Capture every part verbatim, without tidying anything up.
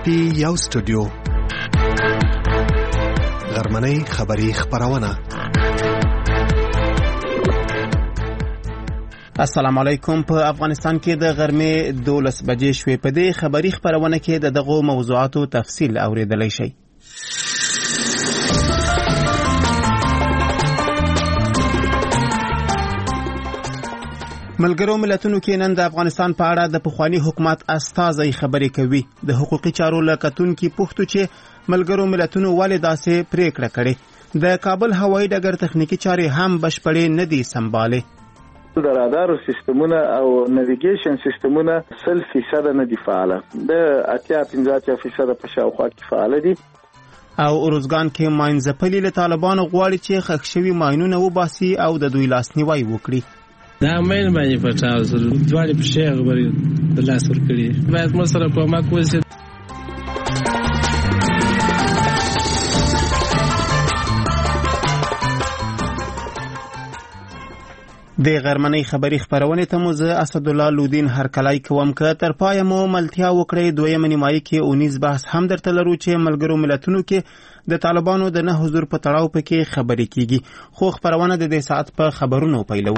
پی یو سټوډیو غرمنۍ خبری خبرونه. السلام علیکم. په افغانستان کې د غرمې دولس بجې شوې. په دې خبری خبرونه کې د دغو موضوعاتو تفصیل اوریدلای شئ. ملګرو ملتونو کې نن د افغانستان په اړه د پخوانی حکومت استازي خبرې کوي. د حقوقي چارو لکتونکو پوښتنه چې ملګرو ملتونو ولې داسې پریکړه کړې. د کابل هوایي ډګر تخنیکی چارې هم بشپړې نه دي سمباله. د رادار سیستمونه او نیویګیشن سیستمونه سل فیصد نه دي فعال. د اتیا پنځه فیصد په شاوخوا کې فعال دي. او اروزګان کې ماینځپلي له طالبانو غواړي چې خښ شوي ماینونه وباسي او د دوی لاسنیوي وکړي. دا مېن باندې پټاو سره دوی په شی غوړي د لاس ور کړی. باید موږ سره کومک وشي. د غرمنۍ خبری خبرونه ته مو زه اسد الله لودین هرکلای کوم که تر پای مو ملتیا وکړې. دویمه نیمایي کې اونیز بحث هم درته لرو چې ملګرو ملتونو کې د طالبانو د نه حضور په تړاو پکې خبرې کیږي. خو خبرونه د دې ساعت په خبرونو پیلو.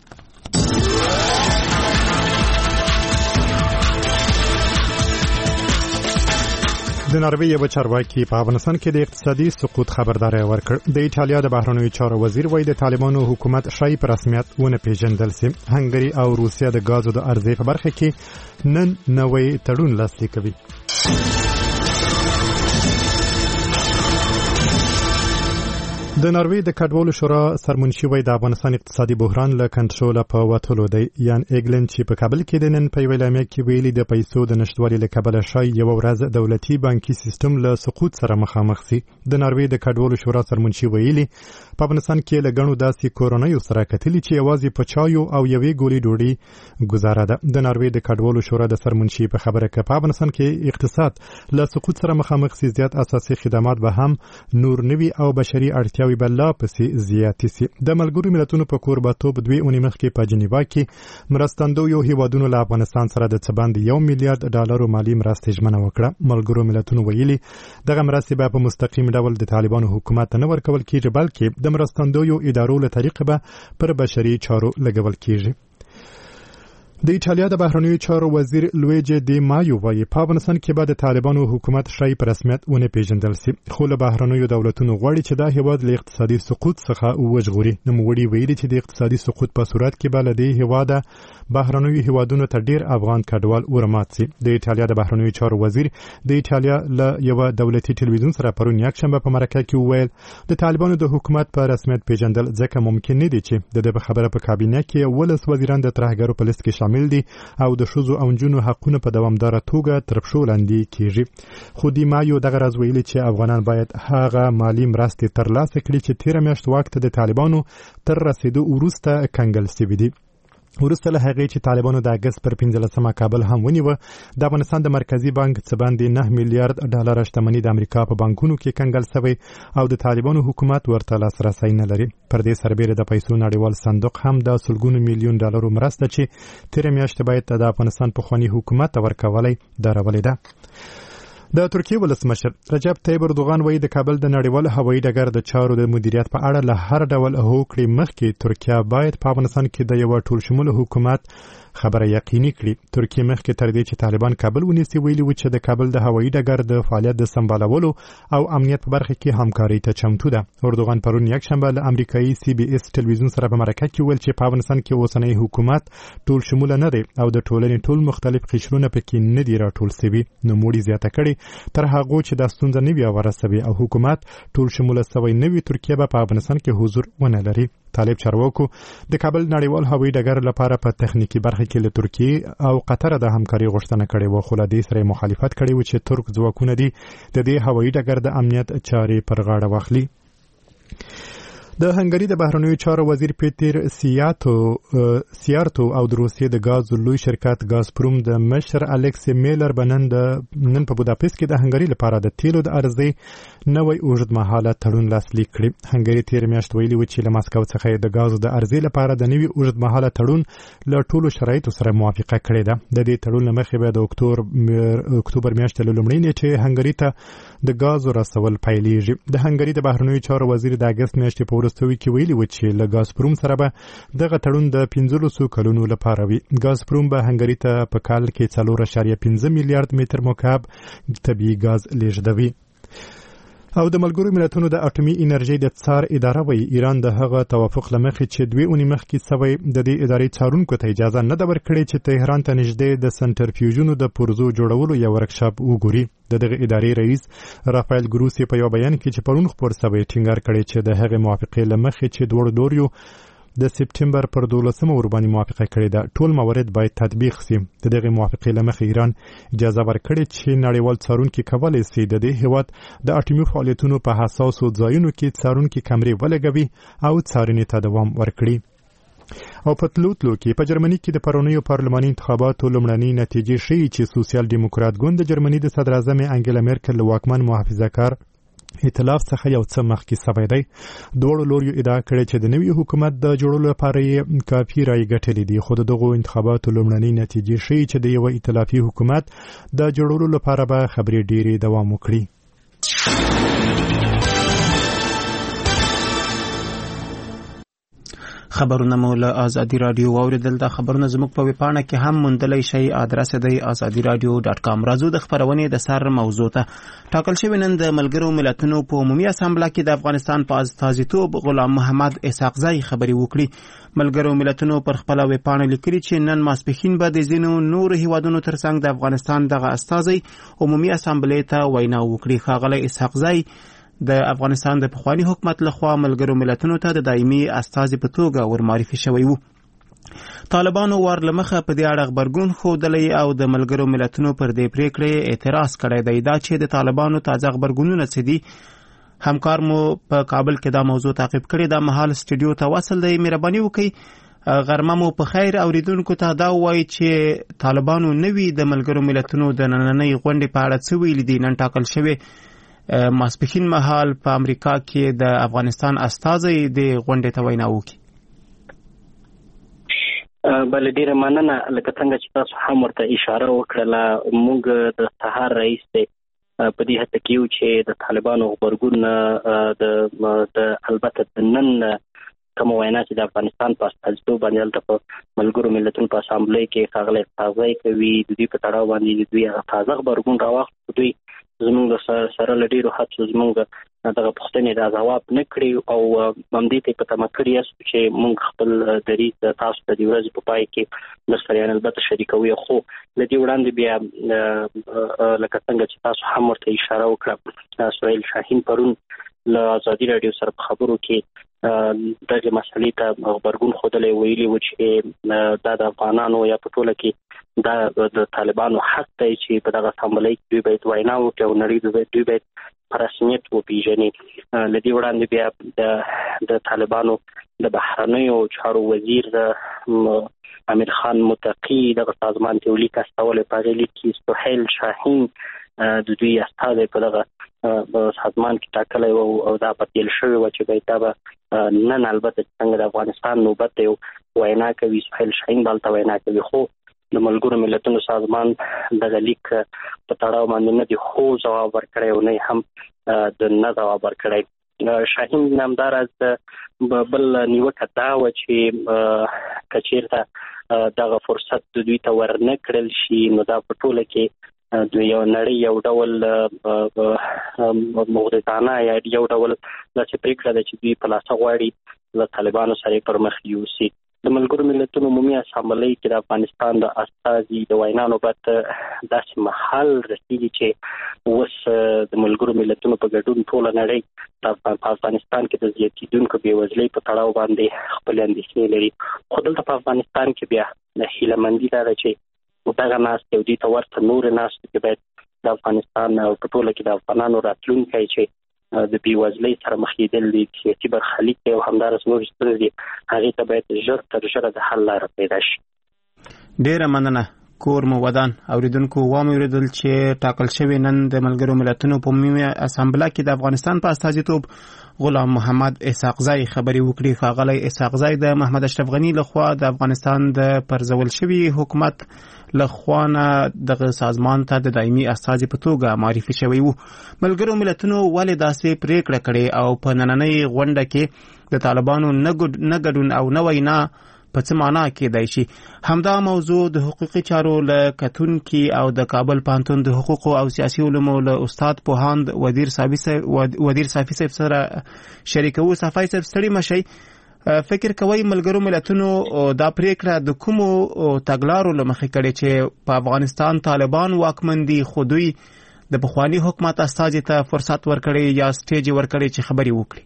د ناروې یو چارواکي په افغانستان کې د اقتصادي سقوط خبرداري ورکړ. د ایټالیا د بهرنیو چارو وزیر وایي د طالبانو حکومت شای په رسمیت ونه پیژندل سي. هنګری او روسیا د غازو د ارزې په برخه کې نن نوې تړون لاسلیک کوي. د ناروې د کډوالو شورا سرمنشي وای د افغانستان اقتصادي بحران له کنټروله په وټولو دی. یان ایګلند چې په کابل کې د نن په ویلامه کې ویلي د پیسو د نشټوالي له کبله شای یو ورځ دولتي بانکي سیستم له سقوط سره مخامخ سي. د ناروې د کډوالو شورا سرمنشي ویلي په افغانستان کې له غنو داسې کورونیو سره کتلی چې یوازې په چایو او یوې ګولې ډوډۍ گزاره ده. د ناروې د کډوالو شورا د سرمنشي په خبره کې په افغانستان کې اقتصاد له سقوط سره مخامخ سي. زیات اساسي خدمات به هم نور نوي او بشري اړتیا وی بلا پسې زیاتې سي. د ملګرو ملتونو په کورباتوب دوی اونۍ مخکې په جنیوا کې مرستندویو هیوادونو له افغانستان سره د څه باندې یو میلیارډ ډالرو مالی مرستې ژمنه وکړه. ملګرو ملتونو ویلي دغه مرستې به په مستقیم ډول د طالبانو حکومت نه ورکول کیږي بلکې د مرستندویو ادارو له طریقې به پر بشري چارو لګول کیږي. د ایټالیا د بهرنیو چارو وزیر لویجی دی مایو وایي په افغانستان کې به د طالبانو حکومت شای په رسمیت ونه پیژندل سي. خو له بهرنیو دولتونو غواړي چې دا هیواد له اقتصادي سقوط څخه وژغوري. نوموړي ویلي چې د اقتصادي سقوط په صورت کې به له دې هیواده بهرنیو هیوادونو ته ډیر افغان کډوال ورمات سي. د ایټالیا د بهرنیو چارو وزیر د ایټالیا له یو دولتي ټلویزیون سره پرون یکشنبه په مرکه کې وویل د طالبانو د حکومت په رسمیت پیژندل ځکه ممکن نه دي چې د دې خبره په کابینه کې ولس وزیران د ترهګرو په لیست کې شامل دي او د شوزو او جنو حقونه په دوامدار توګه تر پښو لاندې کیږي. خو دی مایو دغه راز ویلي چې افغانان باید هغه مالی مرستې ترلاسه کړي چې تیر میاشت وخت د طالبانو تر رسیدو وروسته کنګل شوي دي. ورسته له هغې چې طالبانو د اګست پر پنځلسمه کابل هم ونیوه د افغانستان د مرکزی بانک څه باندې نه میلیارډ ډالر شتمنۍ د امریکا په بانکونو کې کنګل شوی او د طالبانو حکومت ورته لاسرسی نه لري. پر دې سربېره د پیسو نړیوال صندوق هم د سلګونو میلیون ډالرو مرسته چې تیر میاشت باید د افغانستان پخوانی حکومت ورکولای درولې ده. د ترکیه ولسمشر رجب طیب اردوغان وایي د کابل د نړیوال هوایي ډګر د چارو د مدیریت په اړه له هر ډول هوکړې مخکې ترکیه باید په افغانستان کې د یو ټول شموله حکومت خبره یقیني کړي. ترکیه مخکې تر دې چې طالبان کابل ونیسي ویلي و چې د کابل د هوایي ډګر د فعالیت د سمبالولو او امنیت په برخه کې همکاري ته چمتو ده. اردوغان پرون یکشنبه له امریکایي سی بي اس ټلویزیون سره په مرکه کې ویل چې په افغانستان کې اوسنی حکومت ټول شموله نه دی او د ټولنې ټول مختلف قشرونه پکې نه دي راټول شوي. نوموړي زیاته کړې تر هغه چې د ستونزه نه وي ورسوي او حکومت ټول شموله سوی نه وي ترکیه به په افغانستان کې حضور ونه لري. طالب چارواکو د کابل نړیوال هوایي ډګر لپاره په تخنیکی برخه کې له ترکیه او قطر د همکاري غوښتنه کړې و خو له دې سره مخالفت کړې و چې ترک ځواکونه دي د دې هوایي ډګر د امنیت چارې پر غاړه واخلي. د هنګري د بهرنیو چارو وزیر پیټر سیاتو سیارتو او د روسیې د غاز لوی شرکت غازپروم د مشر الکس میلر بنن د نن په بوداپست کې د هنګري لپاره د تیلو د ارزي نوې اوږدمهاله تړون لاسلیک کړی. هنګري تیر میاشت ویلي و چې له ماسکو څخه د غاز د ارزي لپاره د نوې اوږدمهاله تړون له ټولو شرایطو سره موافقه کړې ده. د دې تړون لمخې به د اکتوبر اکتوبر میاشتې له لومړۍ نیټې هنګري ته د غاز رسول پیلېږي. د هنګري د بهرنیو چارو وزیر د اگست میاشتې په وروستیو کې ویلي و چې له غازپروم سره به دغه تړون د پنځلسو کلونو لپاره وي. غازپروم به هنګري ته په کال کې څلور اعشاریه پنځه میلیارډ متر مکعب طبیعي غاز لیږدوي. او د ملګرو ملتونو د اټومي انرژي د څار اداره وایي ایران د هغه توافق لمخې چې دوی اونۍ مخکې سوی د دې ادارې څارونکو ته اجازه نه ده ورکړې چې تهران ته نږدې د سنټرفیوژونو د پرزو جوړولو یو ورکشاپ وګوري. د دغه ادارې رئیس رافایل ګروسی په یو بیان کې چې پرون خبر سوی ټینګار کړی چې د هغې موافقې لمخې چې دوړ دوریو د سپټمبر پر دولسمه ورباندې موافقه کړې ده ټول موارد باید تطبیق شي. د دغه موافقې لمخې ایران اجازه ورکړې چې نړیوال څارونکي کولی شي د دې هیواد د اټومي فعالیتونو په حساسو ځایونو کې څارونکي کمرې ولګوي او څارنې ته دوام ورکړي. او په تلوتلو کې په جرمني کې د پرونیو پارلماني انتخاباتو لومړنۍ نتیجې ښیي چې سوسیال دیموکرات ګوند د جرمني د صدر اعظم انګلا میرکل له واکمن محافظه‌کار ائتلاف څخه یو څه مخکې سوی دی. دواړو لوریو ادعا کړې چې د نوي حکومت د جوړولو لپاره یې کافي رایې ګټلې دي خو د دغو انتخاباتو لومړنۍ نتیجې ښیي چې د یو ائتلافي حکومت د جوړولو لپاره به خبرې ډېرې دوام وکړي. خبرونه مو له ازادي رادیو واوریدل. د خبرونه زموږ په ویبپاڼه کې هم موندلی شئ. ادرس دی ازادي رادیو ډاټ کام. راځو د خبرونې د سر موضوع ته. ټاکل شوی نن د ملګرو ملتونو په عمومي اسامبله کې د افغانستان په استازیتوب غلام محمد اسحاقزی خبرې وکړي. ملګرو ملتونو پر خپل ویبپاڼه لیکلي چې نن ماسپښین به د ځینو نورو هیوادونو ترڅنګ د افغانستان دغه استازی عمومي اسامبلې ته وینا وکړي. ښاغلی اسحاقزی د افغانستان د پخوانی حکومت لخوا ملګرو ملتونو ته د دایمي استازي په توګه ورمعرفي شوی وو. طالبانو ور لمخه په دې اړه خبرګون ښودلی او د ملګرو ملتونو پر دې پریکړې اعتراض کړی دی. دا چې د طالبانو تازه خبرګونونه څه دي، همکار مو په کابل کې دا موضوع تعقیب کړی. دا مهال سټوډیو ته وصل دی. مهرباني وکړئ غرمه مو په خیر اوریدونکو ته دا وایي چې طالبانو نوي د ملګرو ملتونو د نننۍ غونډې په اړه څه ویلي دي. نن ټاکل شوی ماسپښین مهال په امریکا کې د افغانستان استازی د غونډې ته وینا وکړي. بل ډیره مننه. لکه څنګه چې تاسو هم ورته اشاره وکړله، موږ د سهار رئیس په دې هڅه کې یو چې د طالبانو غبرګون د البته د نن کوم وینا چې د افغانستان په استازیتوب باندې هلته په ملګرو ملتونو په اسامبلې کې ښاغلی اسحاقزی کوي، د دوی په تړاو باندې د دوی هغه تازه غبرګون راواخلو. دوی زموږ سره له ډېرو هڅو زموږ دغه پوښتنې دا ځواب نه کړي او همدې ته په تمه کړي یاست چې موږ خپل دریځ تاسو ته د ورځې په پای کې درسره البته شریکوي. خو له دې وړاندې بیا لکه څنګه چې تاسو هم ورته اشاره وکړه، سهیل شاهین پرون له ازادي رادیو سره په خبرو کې دغه مسلې ته غبرګون ښودلی، ویلي و چې دا د افغانانو یا په ټوله کې دا د طالبانو حق دی چې په دغه اسامبلې کې دوی باید وینا وکړي او نړۍ دوی باید په رسمیت وپېژني. له دې وړاندې بیا د طالبانو د بهرنیو چارو وزیر امیر خان متقي دغه سازمان ته لیک استولی. په هغې لیک کې سهیل شاهین د دوی استازی په دغه سازمان کې ټاکلی او دا بدل شوی و چې باید دا به نن البته څنګه د افغانستان نوبت دی وینا کوي، سهیل شاهین به هلته وینا کوي. خو د ملګرو ملتونو سازمان دغه لیک په تړاو باندې نه دی خو ځواب ورکړی او نه هم د نه ځواب ورکړی. شاهین همداراز بل نیوکه دا وه چې که چېرته دغه فرصت د دوی ته ورنه کړل شي نو دا په ټوله کې د یو نړۍ یو ډول مغرضانه یا یو ډول داسې پرېکړه ده چې دوی په لاسه غواړي له طالبانو سره پر مخ یوسي. د ملګرو ملتونو عمومي اسامبلې کې د افغانستان د استازي د وینا نوبت داسې مهال رسېږي چې اوس د ملګرو ملتونو په ګډون ټوله نړۍ په افغانستان کې د زیاتېدونکو بېوزلۍ په تړاو باندې خپلې اندېښنې لري. خو دلته په افغانستان کې بیا هیلهمندي دا ده چې دغه ناستې او دې ته ورته نورې ناستې کې باید د افغانستان او په ټوله کې د افغانانو راتلونکی چې د بیوزلۍ سره مخ کېدل دي، سیاسي برخلیک او همدارس نور ستونزې هغې ته باید ژر تر ژره د حل لاره پیدا شي. ډېره مننه. کور مو ودان اوریدونکو وامه اوریدل چې ټاکل شوی نن د ملګرو ملتونو په عمومي اسامبله کې د افغانستان په استازیتوب غلام محمد اسحاقزی خبري وکړي. ښاغلی اسحاقزی د محمد اشرف غنی لخوا د افغانستان د پرځول شوی حکومت لخوا نه دغه سازمان ته د دایمي استازي په توګه معرفي شوی وو. ملګرو ملتونو ولې داسې پریکړه کړې او په نننۍ غونډه کې د طالبانو نه ګډون او نه وینا په څه معنا کېدای شي؟ همدا موضوع د حقوقي چارو له کتونکي او د کابل پوهنتون د حقوقو او سیاسي علومو له استاد پوهاند ودیر صافي ودیر صافي صاحب سره شریکوو. صافي صاحب ستړي مشئ، فکر کوي ملګرو ملتونو دا پریکړه د کومو تګلارو له مخې کړې چې په افغانستان طالبان واکمن دي، خو دوی د پخواني حکومت استازي ته فرصت ورکړي یا سټیج ورکړي چې خبري وکړي؟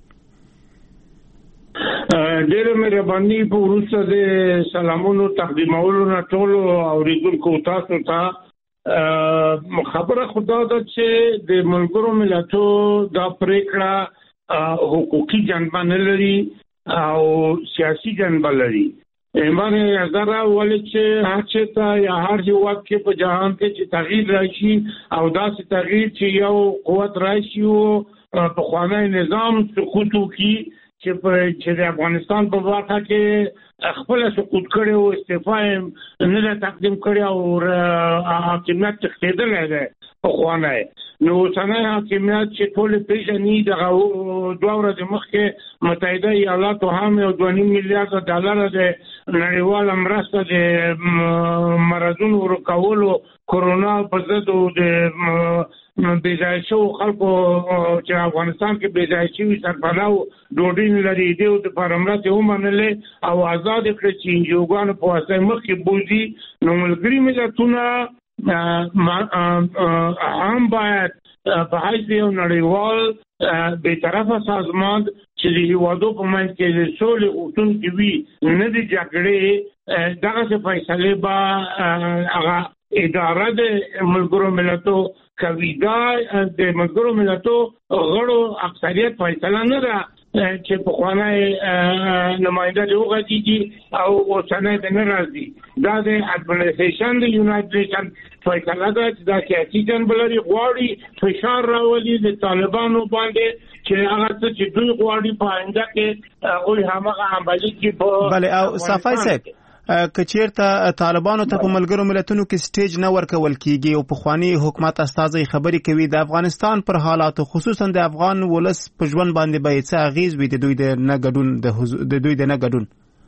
ډېره مهرباني. په وروسته د سلامونو تقدیمولو نه ټولو اوریدونکو تاسو ته خبره خدا ده چې د ملګرو ملتو دا پریکړه حقوقي جنبه نه لري او سیاسي جنبه لري. ایمان نظر ولې چې هر څه ته یا هر هیواد کې په جهان کې چې تغییر راشي او داسې تغییر چې یو قوت راشي او پخوانی نظام سقوط وکړي چې په چې د افغانستان په واقع کې خپل سقوط کړي او استعفا نه تقدیم کړي او حاکمیت تخیدل دی په خوانه. نو څنګه حاکمیت چې ټول پیژني د دوه ورځې مخکې متحده ایالاتو هم یو دوه نیم میلیارډ ډالر د نړیوال مرسته د مرضونو ورکولو کورونا په ضد د بېځای شو خلکو چې افغانستان کې بېځای شوي سرپناه ډوډۍ لري دی او د پرمرستې ومنلې او آزاد کړي چې انجیوګانو په واسطه مخکې بوځي. نو ملګري ملتونه هم باید په حیث یو نړیوال بېطرفه سازمان چې د هیوادو په منځ کې د سولې غوښتونکي وي نه د جګړې دغسې فیصلې به هغه اداره د ملګرو ملتو کوي. دا د ملګرو ملتو غړو اکثریت فیصله نه ده چې پخوانی نماینده د وغږېږي او اوسنی د نه راځي. دا د اډمنسټریشن د یونایټډ نیشن فیصله ده چې دا سیاسي جنبه لري، غواړي فشار راولي د طالبانو باندې چې هغه څه چې دوی غواړي په آینده کې هغوی هماغه عملي کړي. په بله او صافی صاحب که چیرته طالبانو ته په ملګرو ملتونو کې سټیج نه ورکول کیږي او پخوانی حکومت استازي خبري کوي د افغانستان پر حالاتو خصوصا د افغان ولس په ژوند باندې به څه اغیز وي د دوی د نه ګډون د دوی د نه ګډون؟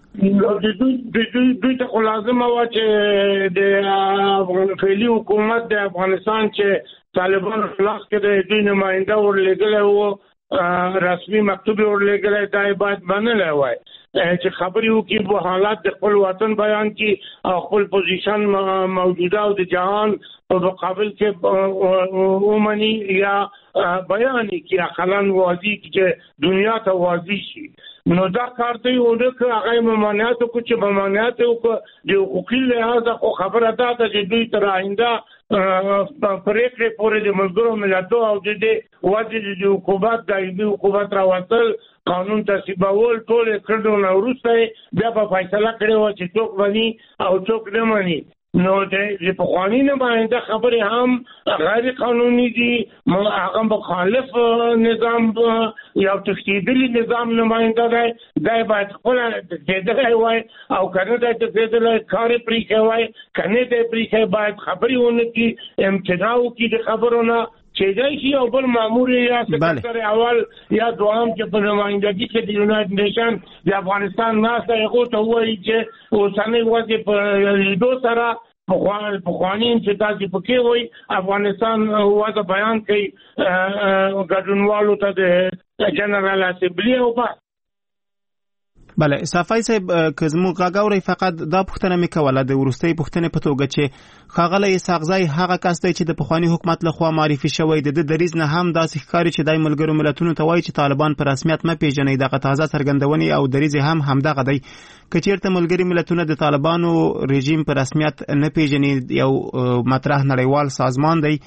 دوی ته لازم و چې د افغان فعلی حکومت د افغانستان چې طالبانو خلاص کړي دوی نماینده ورلګل او رسمي مکتوب ورلګل دا باید منل وای چې خبري وکړي په حالات د خپل وطن بیان کړي او خپل پوزیشن موجوده او د جهان په مقابل کې ومني یا بیان کړي خلان واضح چې دنیا ته واضح شي. نو دا کار ته یو د هغه ممانعت کو چې ممانعت کو د حقوقي لحاظ خو خبره ده چې دوی تر آینده پریکړې پورې د ملګرو ملتونو او د دې وادي د حکومت دایمي حکومت راوستل قانون تصویبول ټول کړو نو وروسته بیا په فیصله کړی و چې څوک مني او څوک نه مني. نو د پخواني نماینده خبرې هم غیر قانوني دي، هغه مخالف نظام یا تشدیدي نظام نماینده دی، دا باید خپل تشدیدي وای او کنه د تشدیدي کار پرې کوي کنه د پرې باید خبرې ونه کی امتناع کی د خبرونه چې دای شي او بل مامور یا سکرټر اول یا دوام چې په نمائندګي کې د یونایټډ نیشن د افغانستان ناسه یو ته وایي چې اوسنۍ وضع په لیدو سره پخوانی چې تاسو پکې وایي افغانستان وضع بیان کوي ګډونوالو ته د جنرال اسمبلی او په بله صافی صاحب که زموږ غاګوري فقط دا پوښتنه مې کوله د وروستۍ پوښتنې په توګه چې ښاغلی اسحاقزی هغه کس دی چې د پخواني حکومت لخوا معرفي شوی د ده دریځ نه هم داسې ښکاري چې دای ملګرو ملتونو ته وایي چې طالبان په رسمیت نه پیژني. دغه تازه څرګندونې او دریځ هم همدغه دی. که چیرته ملګري ملتونه د طالبانو رژیم په رسمیت نه پیژني، یو مطرح نړیوال سازمان دی،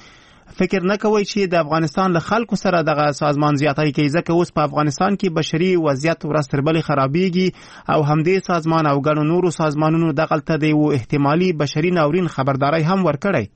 فکر نه کوئ چې د افغانستان له خلکو سره دغه سازمان زیاتی کوي، ځکه اوس په افغانستان کې بشري وضعیت ورځ تر بلې خرابېږي او همدې سازمان او ګڼو نورو سازمانونو دغلته د یو احتمالي بشري ناورین خبرداری هم ورکړی؟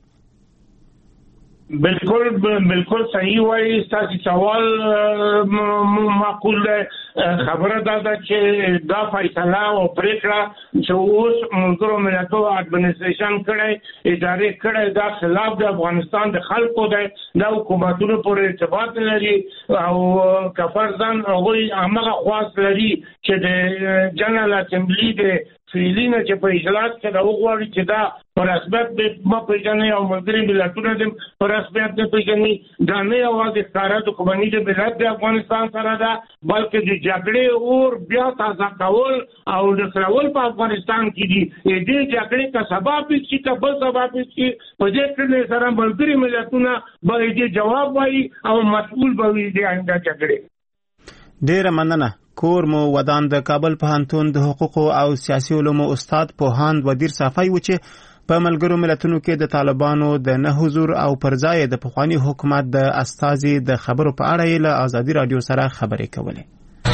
بالکل بالکل صحیح وایي، ستاسو سوال معقول دی. خبره دا ده چې دا فیصله او پریکړه چې اوس ملګرو ملتونو اډمنسټریشن کړی ادارې کړی دا خلاف د افغانستان د خلکو دی، دا حکومتونو پورې ارتباط لري او کفرزن هغوی همغه خواست لري چې د جنرال اسمبلی د فعلینه چې په اجلاس کې دا وغواړي چې دا په رسمیت به پیژني او ملګري ملتونه د په رسمیت نه پیژني. دا نه یوازې ښکاره دښمني د ملت د افغانستان سره ده، بلکې د جګړې اور بیا تازه کول او نښلول په افغانستان کې دي. دې جګړې که سبب شي که بل سبب شي، په دې کړنې سره ملګري ملتونه به دې جواب وایي او مسؤل به وي د آینده جګړې. ډیره مننه. کور مو ودان د کابل پوهنتون د حقوقو او سیاسي علومو استاد پوهاند ودیر صافی و چې په ملګرو ملتونو کې د طالبانو د نه حضور او پر ځای د پخوانی حکومت د استازي د خبرو په اړه له آزادي رادیو سره خبرې کولې.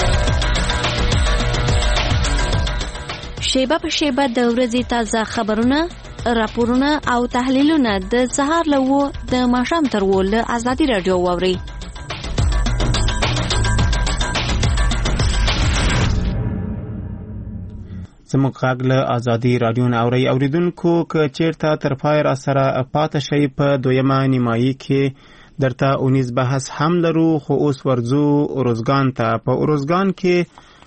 شیبه په شیبه د ورځې تازه خبرونه، راپورونه او تحلیلونه د سهار له و د ماښام تر و له آزادي رادیو واورئ. زموږ غږ له آزادي رادیو نه اورئ. اوریدونکو که چیرته تر پای را سره پاتې شئ، په دویمه نیمایي کې درته اونیز بحث هم لرو، خو اوس ورځو اروزګان ته. په اروزګان کې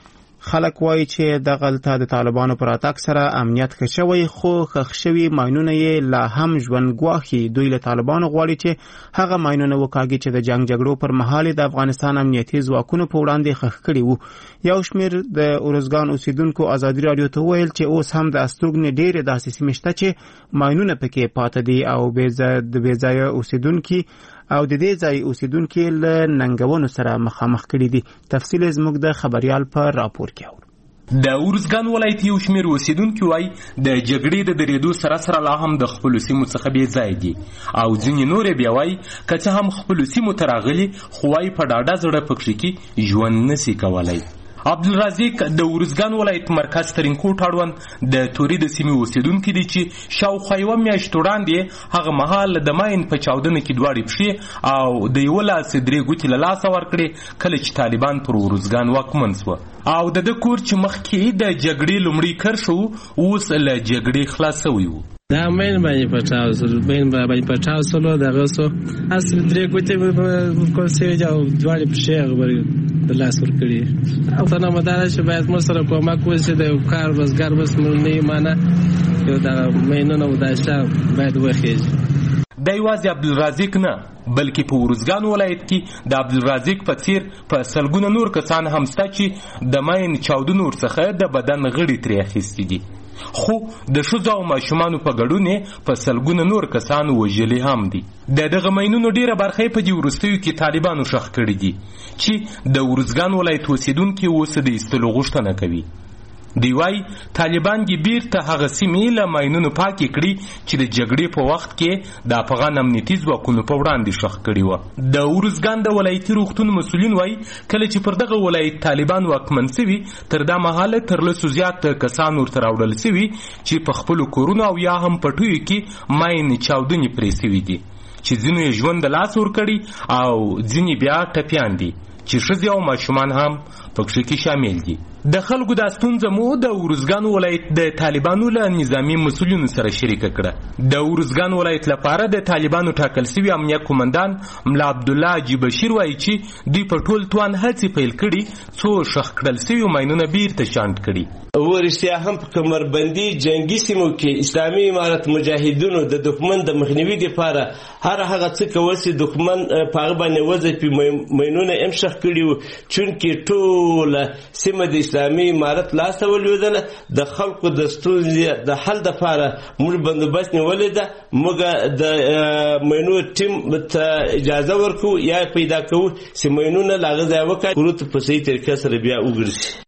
خلک وایي چې دغلته د طالبانو پر راتګ سره امنیت ښه شوی، خو ښخ شوي ماینونه یې لا هم ژوند ګواښي. دوی له طالبانو غواړي چې هغه ماینونه وکاږي چې د جنگ جګړو پر مهال د افغانستان امنیتي ځواکونو په وړاندې ښخ کړي وو. یو شمېر د اروزګان اوسیدونکو آزادي رادیو ته وویل چې اوس هم د استوګنې ډېرې داسې سیمې شته چې ماینونه پکې پاته دي او د بې ځایه اوسیدونکي او د دې ځای اوسیدونکي له ننګونو سره مخامخ کړي دي. تفصیل زموږ د خبريال په راپور کې اورو. د اورزګان ولایت یو شمېر اوسیدونکي وایي د جګړې د درېدو سره سره لا هم د خپلو سیمو څخه بې ځای دي او ځینې نورې بیا وایي که څه هم خپلو سیمو ته راغلي، خو وایي په ډاډه زړه په کښې کې ژوند نسي کولی. عبدالرزاق د اورزګان ولایت مرکز ترینکوټ اړوند د توري د سیمې اوسیدونکي دي چې شاوخوا یوه میاشت وړاندې هغه مهال د ماین په چاودنه کې دواړې پښې او د یوه لاس درې ګوتې له لاسه ورکړې کله چې طالبان پر اورزګان واکمن سوه او د ده کور چې مخکې د جګړې لومړی کرښه و اوس له جګړې خلاص سوی و. دا مین باندې پټاو سره بین باندې پټاو سره دغه سو اصل درې ګوتې په سیج او دواړې پښې غوړي د لاس ورکړي. او څنګه مدار چې باید موږ سره کومک وشي د کار روزګار بس نه معنی یو دا مینونه وداشته باید وخیږي. د یوازې عبدالرزاق نه بلکې په اورزګان ولایت کې د عبدالرزاق په څیر په سلګونه نور کسان هم شته چې د ماین چاودنو ورڅخه د بدن غړي ترې اخیستي دي، خو د ښځو او ماشومانو په ګډون په سلګونه نور کسانو وژلي هم دي. د دغه ماینونو ډیره برخه په دې وروستیو کې طالبانو ښخ کړي دي چې د اورزګان ولایت اوسیدونکي اوس د ایستلو غوښتنه کوي. دی وایي طالبان یې بیرته هغه سیمې له ماینونو پاکې کړي چې د جګړې په وخت کې د افغان امنیتي ځواکونو په وړاندې ښخ کړي وه. د اورزګان د ولایتي روغتون مسؤلین وایي کله چې پر دغه ولایت طالبان واکمن سوي تر دا مهاله تر لسو زیات کسان ورته راوړل سوي چې په خپلو کورونو او یا هم پټیو کې ماین چاودنې پرې سوي دي چې ځینو یې ژوند د لاس ورکړي او ځینې بیا ټپیان دي چې ښځې او ماشومان هم پکښې کې شامل دي. د خلکو دا ستونزه مو د اورزګان ولایت د طالبانو له نظامي مسؤلینو سره شریکه کړه. د اورزګان ولایت لپاره د طالبانو ټاکل سوي امنیه قومندان ملا عبدالله حاجي بشیر وایي چې دوی په ټول توان هڅې پیل کړي څو ښخ کړل سوي ماینونه بیرته شانډ کړي. ورشتیا هم په کمربندي جنگي سیمو کې اسلامي امارت مجاهدینو د دښمن د مخنیوي لپاره هر هغه څه کول چې دښمن په هغه باندې وځپي ماینونه هم ښخ کړي وو، چونکې ټوله سیمه د اسلامي امارت لاسته ولوېدله. د خلکو د ستونزې د حل دپاره موږ بندوبست نیولې ده. موږ د ماینو ټیم ته اجازه ورکوو یا پیدا کوو چې ماینونه له هغه ځایه وکړي ورته په صحیح طریقه سره بیا وګرځي.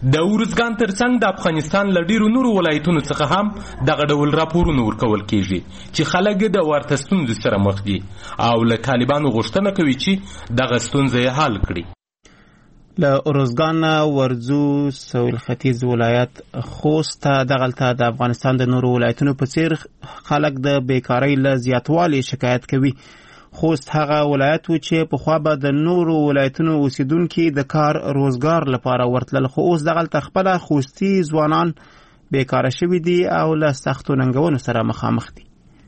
د ارزګان ترڅنګ د افغانستان له ډیرو نورو ولایتونو څخه هم دغه ډول راپورونه ورکول کیږي چې خلک د ورته ستونزو سره مخ دي او له طالبانو غوښتنه کوي چې دغه ستونزه یې حل کړي. له ارزګان ورځو سویل ختیځ ولایت خوست دغلته د افغانستان د نورو ولایتونو په څیر خلک د بیکارۍ له زیاتوالي شکایت کوي. خوست هغه ولایت و چې پخوا به د نورو ولایتونو اوسیدونکي د کار روزګار لپاره ورتلل، خو اوس دغلته خپله خوستي ځوانان بیکاره شوي دي او له سختو ننګونو سره مخامخ دي.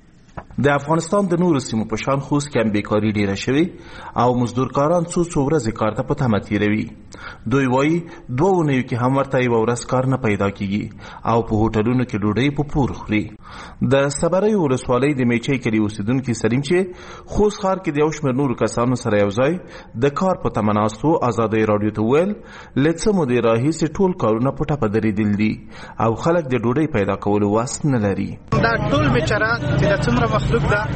د افغانستان د نورو سیمو په شان خوست کې هم بیکاري ډیره شوې او مزدورکاران څو څو ورځې کار ته په تمه تېروي. دوی وایي دوه اونیو کې هم ورته یوه ورځ کار نه پیدا کیږي او په هوټلونو کې ډوډۍ په پور خوري. د صبرۍ ولسوالۍ د میچۍ کلي اوسیدونکي سلیم چې خوست ښار کې د یو شمېر نورو کسانو سره یو ځای د کار په تمه ناست و، ازادۍ راډیو ته وویل له څه مودې راهیسې ټول کارونه په ټپه درېدلي دي او خلک د ډوډۍ پیدا کولو وس نه لري. دا ټول بیچاره چې د څومره مخلوق ده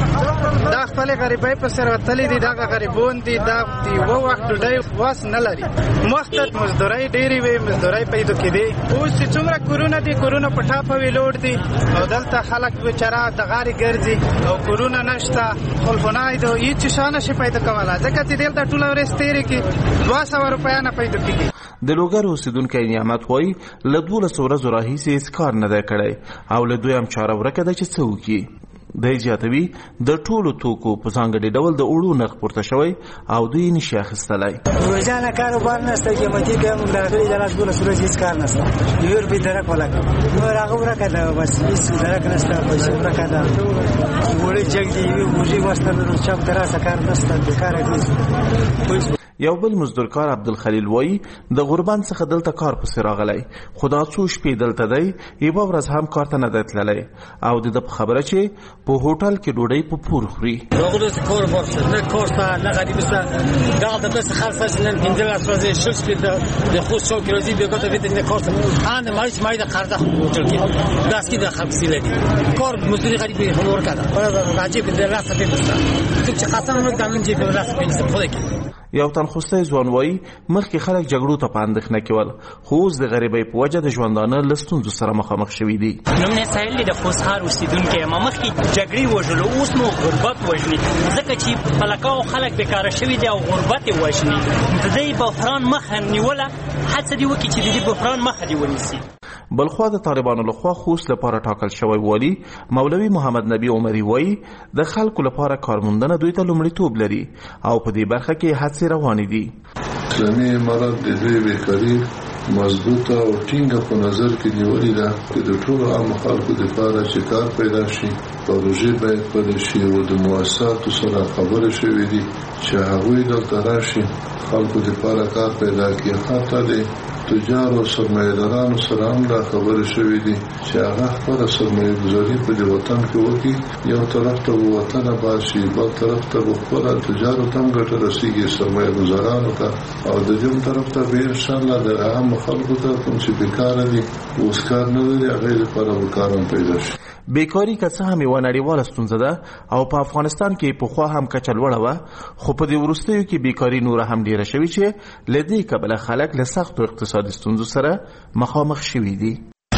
دا خپل غریبۍ په سر وتلي دي، دغه غریبون دي، دا د یوه وخت ډوډۍ وس نه لري. مختت مزدورۍ ډېرې وې، مزدورۍ پیدا کېدې. اوس چې څومره کورونه دي کورونه په ټاپه وې لوډ دي او دلته خلک بیچاره د غارې ګرځي او کورونه نشته، خلفونه دي، هېڅ شی نشي پیدا کولی ځکه چې دلته ټوله ورځ تېرې کړي دوه سوه روپۍ نه پیدا کېږي. د لوګر اوسیدونکی نعمت وایي له دولسو ورځو راهیسې هېڅ کار نه دی کړی او له دوی هم چاره ورکه ده چې څه وکړي. دی زیاتوي د ټولو توکو په ځانګړي ډول د اوړو نرخ پورته شوی او دوی نشي اخیستلی. روزانه کاروبار نشته، قیمتي به هم داخلي دغه دولس ورځې هېڅ کار نشته، یور بې درک ولکه نور هغه ورکه ده، بس هېڅ درک نشته، پیسې ورکه ده، وړې جګ دي، یوې بوجۍ وستل چپ ته راسه کار نشته، بېکاره دي. یو بل مزدورکار عبدالخلیل وایي د غربان څخه دلته کار پسې راغلی، خو دا څو شپې دلته دی، یوه ورځ هم کار ته نه دی تللی او د ده په خبره چې په هوټل کې ډوډۍ په پور خوري. هغه داسې کاروبار شته، نه کار شته نه غریب شته، دغلته داسې خلک شته چې نن پنځلس ورځې شل شپې د خوست چوک کې راځي بېګا ته بېرته نه کار شته، ان مالي چې مالي د قرضه هوټل کې داسې کې د خلک سیله دي کار مزدوري غریب هم ورکه ده. عجیب د لاس ته پېنځه څوک چې قسم ورکړي د نن چې په لاس پېنځه خدای کوي. یو تنخوستی ځوان وایي مخکې خلک جګړو ته په اندېښنه کې ول، خو اوس د غریبۍ په وجه د ژوندانه له ستونزو سره مخامخ شوي دي. نوم مې سایل دی، د خوست ښار اوسېدونکی یم. مخکې جګړې وژلو، اوس مو غربت وژني ځکه چې پلکاو خلک بیکاره شوي دي او غربت یې وژني. د دې بحران مخه نیوله، هڅه دې وکړي چې د دې بحران مخه دې ونیسي. بلخوا د طالبانو لخوا خوست لپاره ټاکل شوی والی مولوي محمد نبی عمري وایي د خلکو لپاره کارموندنه دوی ته لومړیتوب لري او په دې برخه کې هڅې روانې دي. اسلامي امارت د دوی بیکاري مضبوطه او ټینګه په نظر کې نیولې ده چې د ټولو عامو خلکو لپاره چې کار پیدا شي، پروژې باید پیدا شي او د مؤسساتو سره خبرې شوې دي چې هغوی دلته راشي خلکو لپاره کار پیدا کړي. حتی د تجارو سرمایه‌دارانو سره هم دا خبرې شوې دي چې هغه خپله سرمایه ګذاري په دې وطن کې وکړي، یو طرف ته به وطن اباد شي، بل طرف ته به خپله تجارو ته هم ګټه رسېږي سرمایه ګذارانو ته، او د دې طرف ته به انشاءالله د عامو خلکو ته کوم چې بیکاره دي اوس کار نه لري هغوی لپاره به کار هم پیدا شي. بیکاري که څه هم یوه نړیواله ستونزه ده او په افغانستان کې پخوا هم کچه لوړه وه، خو په دې وروستیو کې بیکاري نوره هم ډیره شوې چې له دې کبله خلک له سختو اقتصادي ستونزو سره مخامخ شوي دي.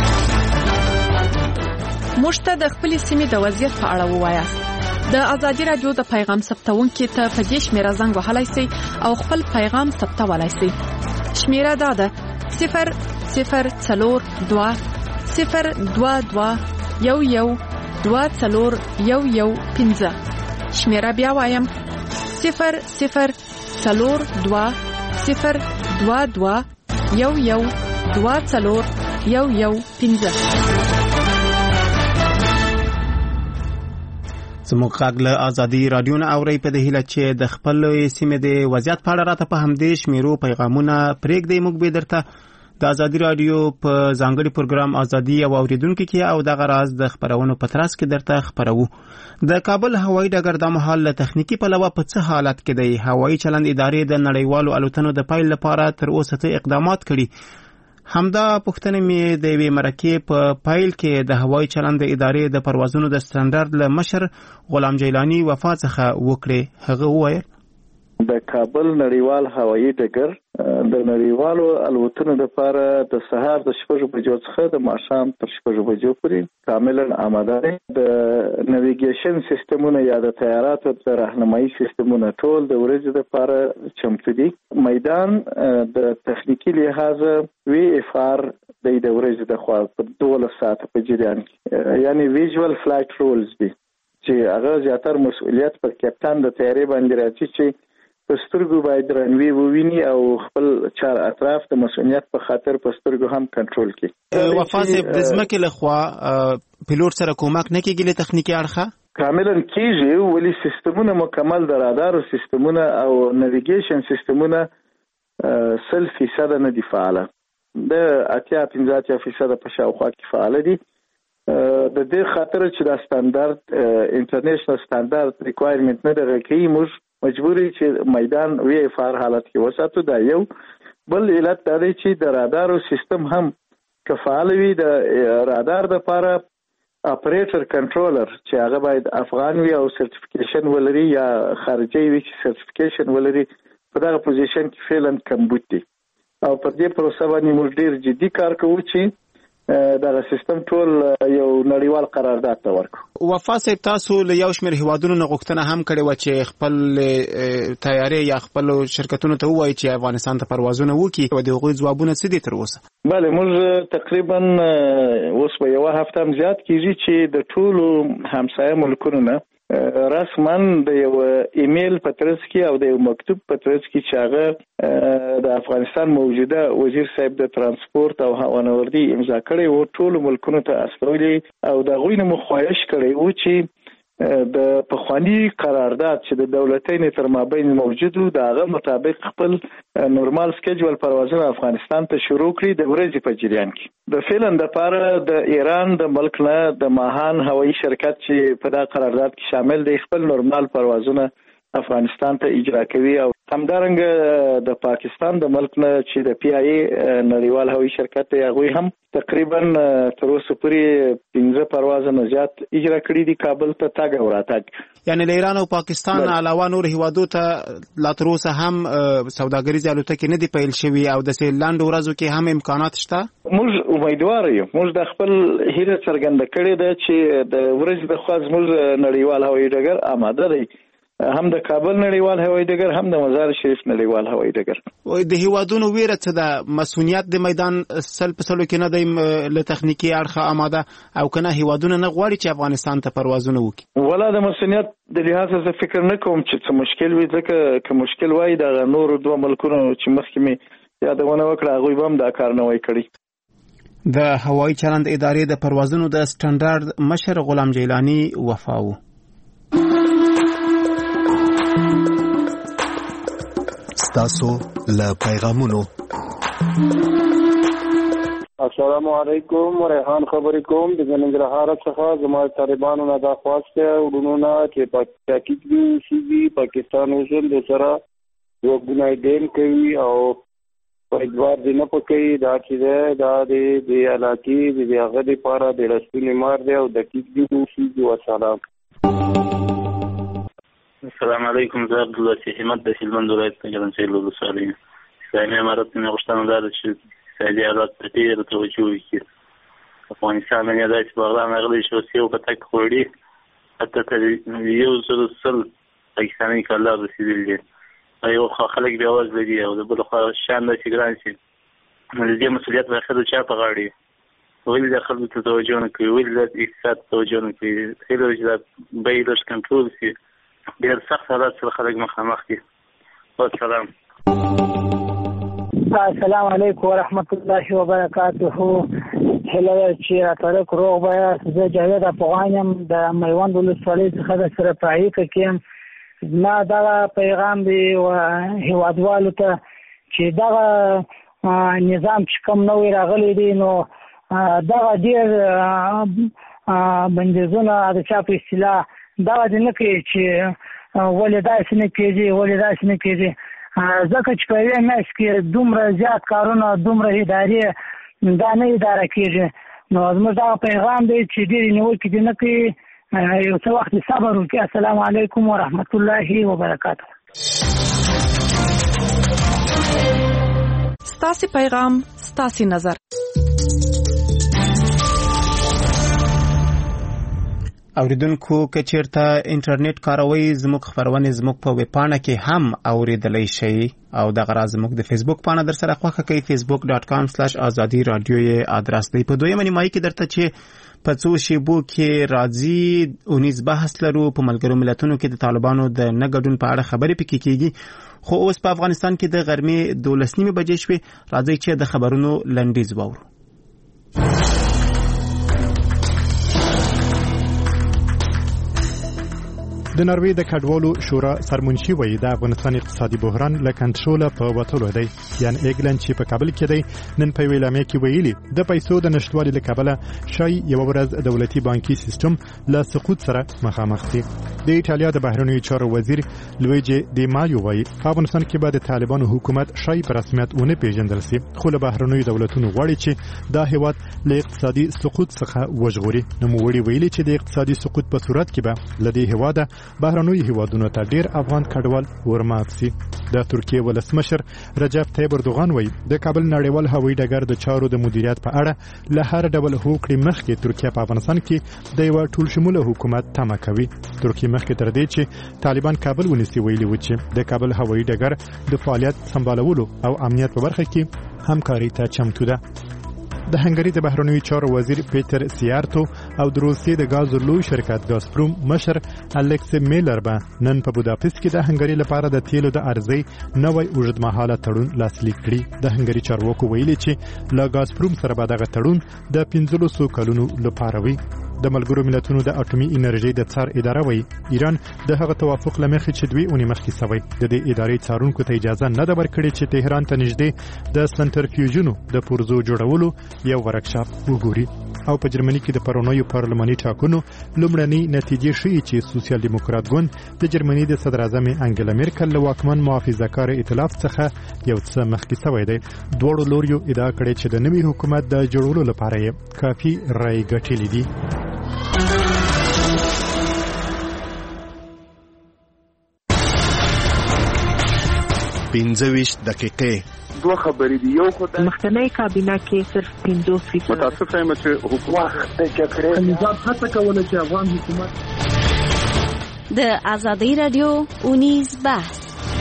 موږ ته د خپلې سیمې د وضعیت په اړه ووایاست. د ازادي راډیو د پیغام ثبتونکي ته په دې شمیره زنګ وهلی سئ او خپل پیغام ثبتولی سئ. شمیره دا ده صفر صفر څلور دوه صفر دوه دوه یو یو دوه څلور یو یو پنځه. شمیره بیا وایم صفر صفر څلور دوه صفر دوه دوه یو یو دوه څلور یو یو پنځه. زموږ غږ له ازادي راډیو نه اورئ په دې هیله چې د خپلې سیمې د وضعیت په اړه راته په همدې شمیرو پیغامونه پرېږدئ. موږ به درته د ازادي راډیو په ځانګړي پروګرام ازادي او اوریدونکو کې او دغه راز د خبرونو په ترڅ کې درته خبرو. د کابل هوایي ډګر د مهال له تخنیکی پلوه په څه حالت کې دی؟ هوایي چلند ادارې د نړیوالو الوتنو د پیل لپاره تر اوسه څه اقدامات کړي؟ همدا پوښتنه مې د یوې مرکې په پیل کې د هوایي چلند ادارې د پروازونو د سټنډرډ له مشر غلام جیلانی وفا څخه وکړې. هغه وویل د کابل نړیوال هوایي ډګر د نړیوالو الوتنو لپاره د سهار د شپږو بجو څخه د ماښام تر شپږو بجو پورې کاملا آماده دي. د نیویګیشن سیستمونه یا د طیاراتو د راهنمایي سیستمونه ټول د ورځې لپاره چمتو دي. میدان د تخنیکی لحاظ وی اف آر د د ورځې د خوا په دولس ساعت په جریان کې یعنی ویژوال فلایټ رولز دي چې هغه زیاتر مسؤلیت پر کپټان د طیارې باندې راځي چې پسترګو باید رنوی وویني او خپل چار اطراف د مسؤلیت په خاطر پسترګو هم کنټرول کړي. وفاسه د ځمکې لخوا پیلوټ سره کومک نه کیږي له تخنیکی اړخه کاملا کیږي ولی سیستمونه مکمل د رادار سیستمونه او نیویګیشن سیستمونه سل فیصد نه دي فعاله. د اتیا پنځه فیصد په شاوخوا کې فعال دي. د دې خاطر چې د سټانډرد انټرنیشنل سټانډرد ریکوایرمنت نه درکې موږ مجبوري چې میدان وی اف آر حالت کې وساتو. دا یو بل علت دا دی چې د رادار سیستم هم کفعال وي. د رادار د لپاره اپریټر کنټرولر چې هغه باید افغان وي او سرټیفیکیشن ولري یا خارجي وي چې سرټیفیکیشن ولري په دغه پوزیشن کې فعلا کمبود دي او په دې پروسه باندې موږ ډیر جدي کار کوو چې دغه سیستم ټول یو نړیوال قرارداد ته ورکړو. وفاسه تاسو له یو شمېر هیوادونو نه غوښتنه هم کړې و چې خپل تیارې یا خپل شرکتونو ته ووایي چې افغانستان ته پروازونه وکړي او د هغوی ځوابونه څه دي تر اوسه؟ بله موږ تقریبا اوس به یوه هفته هم زیات کیږي چې د ټولو همسایه ملکونو نه رسما د یو ایمیل په ترڅ کې او د یو مکتوب په ترڅ کې چې هغه د افغانستان موجوده وزیر صاحب د ترانسپورت او هوانوردي امضا کړی و ټولو ملکونو ته استولی او د غوی نه مخواهش کړی و چې د پخوانی قرارداد چې د دولتین تر مابین موجود و د هغه مطابق خپل نورمال سکیجول پروازونه افغانستان ته شروع کړي د ورځې په جریان کې. د فعلن د پاره د ایران د ملک نه د ماهان هوایي شرکت چې په دا قرارداد کې شامل دی خپل نورمال پروازونه افغانستان ته اجرا کوي او همدارنګه د پاکستان د ملک نه چې د پی آی ای نړیوال هوایي شرکت دی هغه هم تقریبا تر اوسه پورې پنځه پروازونه زیات اجرا کړي دي کابل ته تاګ او راتګ. یعنی له ایران او پاکستان علاوه نور هیوادو ته لا تر اوسه هم سوداګریزه الوتکې نه دي پیل شوي او د سیلاند ورځو کې هم امکانات شته. موږ امیدوار یو موږ د خپل هیله څرګنده کړې ده چې د ورځې د خوا زموږ نړیوال هوایي ډګر آماده دی هم د کابل نړیوال هوایي ډګر هم د مزار شریف نړیوال هوایي ډګر. او د هیوادونو ویره څه ده مسؤلیت د میدان سل په سلو کې نه دی له تخنیکی اړخه آماده او کنه هیوادونه نه غواړي چې افغانستان ته پروازونه وکړي؟ ولا د مسؤلیت د لحاظ څخه فکر نه کوم چې څه مشکل وي ځکه که مشکل وای د نور دوه ملکونو چې مخکې می یادونه وکړه هغوی به هم دا کار نه وای کړی. د هوایي چلند ادارې د پروازونو د سټانډرد مشر غلام جیلانی وفاو. تاسو له پیغامونو. السلام علیکم ریحان خبرې کوم د ننګرهار څخه. زما طالبانو نه دا خواسته ورونونه چې په تحقیق دي چې پاکستان اوسل د سره یو ګناه دین کوي او په ادوار دي نه پکې دا چې دا د علاقې د هغه لپاره د رسمي مار دی او د تحقیق دي چې وسلام. السلام علیکم زه عبدالله احمد د هلمند ولایت ګرمسیر ولسوالۍ. اسلامي امارت نه غوښتنه ده چې سعودي حالات ته ډېره توجه وکړي. افغانستان نه دا چې بغلان غلی شو سیو په تک خوړي حتی تر یو سل سل پاکستاني کالر رسیدلي دي. یو خلک بیا وځ لري او د بل خوا شان د سیګران شي د دې مسؤلیت به خدای چا په غاړي ولې د خلکو ته توجه نه کوي ولې د اقتصاد توجه نه کوي خلک چې د بیلش کنټرول شي ډېر سخت حالات سره خلک مخامخ دي. والسلام. السلام علیکم ورحمت الله وبرکاته. هله چې تارک روغ بیا زه جاوید افغانم د میوند ولسوالۍ څخه د سره پایې کوم. ما دا پیغام دی او هیوادوالو ته چې دا نظام چې کوم نو راغلی دی نو دا ډېر بندیزونه د چا په اصطلاح دا د نه کې چې ولې داسې نه کېږي ولې داسې نه کېږي ځکه چې په یوه میاشت کې دومره زیات کارونه دومره ادارې دا نه اداره کېږي. نو زموږ دا پیغام دی چې ډېرې نیوکې دې نه کوي یو څه وخت صبر وکړي. السلام علیکم ورحمت الله وبرکاته. ستاسو پیغام، ستاسو نظر. اوریدونکو که چیرته انټرنیټ کاروي زموږ خبرونه زموږ په ویب پاڼه کې هم اوریدلای شي او د غراز زموږ د فیسبوک پاڼه در سره خوښه کوي facebook dot com slash azadi radio یې ادرس دی. په دویمه نیمایي کې درته چې په څو شیبو کې راځي اونیز بحث لرو په ملګرو ملتونو کې د طالبانو د نه ګډون په اړه خبرې پکې کیږي. خو اوس په افغانستان کې د غرمې دولس نیمه بجې شوې. راځي چې د خبرونو لنډیز واورو. د نروې د کډوالو شورا سرمنشي وایي د افغانستان اقتصادي بحران له کنټروله په وتلو دی. یان ایګلند چې په کابل کې دی نن په ویلامه کې ویلي د پیسو د نشټوالي له کبله شای یو ورځ دولتي بانکي سیستم له سقوط سره مخامخ دي. د ایټالیا د بهرنیو چارو وزیر لویجی دی مایو وایي په افغانستان کې به د طالبانو حکومت شای په رسمیت ونه پیژندل شي، خو له بهرنیو دولتونو غواړي چې دا هیواد له اقتصادي سقوط څخه وژغوري. نو موړي ویلي چې د اقتصادي سقوط په صورت کې به لدی هیواده بهرنوي هیوادونو ته ډیر افغان کډوال ورمات سي. د ترکیه ولسمشر رجب طیب اردوغان وایي د کابل نړیوال هوایي ډګر د چارو د مدیریت په اړه له هر ډول هوکړې مخکې ترکیه په افغانستان کې د یو ټول شموله حکومت تمه کوي. ترکیه مخکې تر دې چې طالبان کابل ونیسي ویلي و چې د کابل هوایي ډګر د فعالیت سمبالولو او امنیت په برخه کې همکاري ته چمتو ده. د هنګری د بهرنیو چارو وزیر پیټر سیارتو او د روسیې د غاز لوی شرکت ګازپروم مشر الکس میلر به نن په بوداپست کې د هنګری لپاره د تیلو د ارزي نوې اوږدمهاله تړون لاسلیک کړي. د هنګری چارواکو ویلي چې له غازپروم سره به دغه تړون د پنځلسو کلونو لپاره وي. د ملګرو ملتونو د اټومي انرژي د څار اداره وایي ایران د هغه توافق لمخې چې دوی اونې مخکې سوی د دې ادارې څارونکو ته اجازه نه ده ورکړې چې تهران ته نږدې د سنټرفیوژونو د پرزو جوړولو یو ورکشاپ وګوري. او په جرمني کې د پرونیو پارلماني ټاکنو لومړنۍ نتیجې ښیي چې سوسیال دیموکرات ګوند د جرمني د صدر اعظم انګلا میرکل له واکمن محافظه‌کار ائتلاف څخه یو څه مخکې سوی دی. دواړو لوریو ادعا کړې چې د نوي حکومت د جوړولو لپاره یې کافي رای ګټلې دي. پنځه ویشت دقیقې دوه خبرې دي. یو خو د مخکنی کابینه کې صرف پنځه فیصد متاسف یم چې حکومت د جګړې نظام هڅه کوله چې افغان حکومت د آزادۍ رادیو اونیز بحث.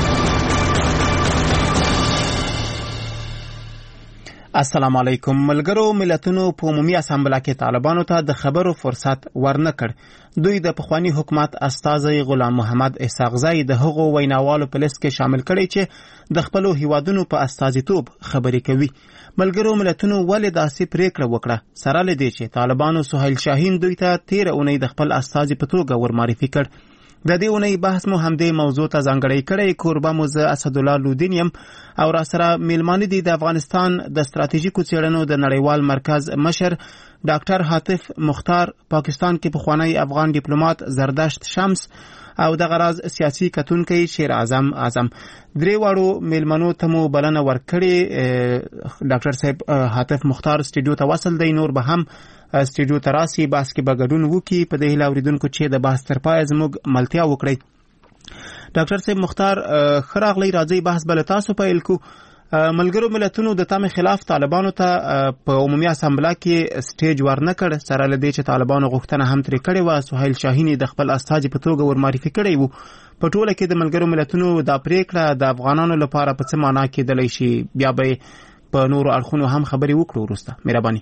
السلام علیکم. ملګرو ملتونو په عمومي اسامبله کې طالبانو ته د خبرو فرصت ورنکړ. دوی د پخوانی حکومت استازي غلام محمد اسحاقزی د هغو ویناوالو په لیست کې شامل کړي چې د خپلو هیوادونو په استازیتوب خبرې کوي. ملګرو ملتونو ولې داسې پریکړه وکړه سره لدې چې طالبانو سهیل شاهین دوی ته تیر اونۍ د خپل استازي په توګه ورمعرفي کړ. د دې اونۍ بحث مو همدې موضوع ته ځانګړی کړی. کوربه مو زه اسدالله لودین یم او را سره میلمانه دي د افغانستان د ستراتیژیکو څېړنو د نړیوال مرکز مشر ډاکټر حاتف مختار، پاکستان کې پخوانی افغان ډیپلوماټ زردشت شمس او د غراز سیاسي کتونکي شیر اعظم اعظم. درې واړو میلمنو ته مو بلنه ورکړې. ډاکټر صاحب حاتف مختار سټوډیو ته وصل دی، نور به هم سټوډیو ته راسي بحث کې به ګډون وکړي. په دې هیله اوریدونکو چې د بحث تر پایه زموږ ملتیا وکړئ. ډاکټر صاحب مختار ښه راغلی، راځئ بحث به له تاسو پیل کړو. ملګرو ملتونو د تمې خلاف طالبانو ته په عمومي اسامبله کې سټیج ورنکړ سره له دې چې طالبانو غوښتنه هم ترې کړې وه. سهیل شاهین د خپل استازي په توګه ورمعرفي کړی و. په ټوله کې د ملګرو ملتونو دا پریکړه د افغانانو لپاره په څه معنا کېدلی شي؟ بیا به په نورو اړخونو هم خبرې وکړو وروسته. مهرباني.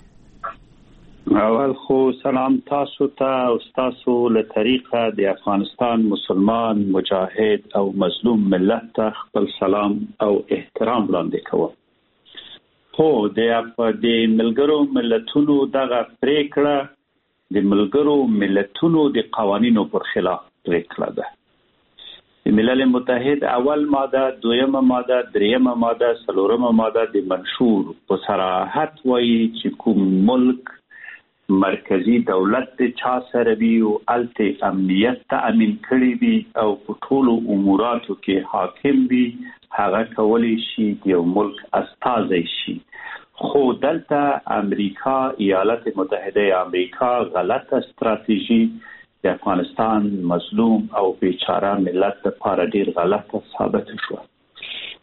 اول خو سلام تاسو ته او تاسو له طریقه د افغانستان مسلمان مجاهد او مظلوم ملت ته خپل سلام او احترام وړاندې کوم. خو د ملګرو ملتونو دغه پریکړه د ملګرو ملتونو د قوانینو پر خلاف پریکړه ده. د ملل متحد اول ماده، دویمه ماده، دریمه ماده، څلورمه ماده د منشور په صراحت وایي چې کوم ملک مرکزی دولت د چا سره وي او الته امنیت تامین کړی وي او په ټولو اموراتو کې حاکم وي، هغه کولی شي یو ملک استازی شي. خو دلته امریکا، ایالات متحده امریکا غلطه استراتیژي د افغانستان مظلوم او بیچاره ملت لپاره ډیر غلطه ثابت شوه.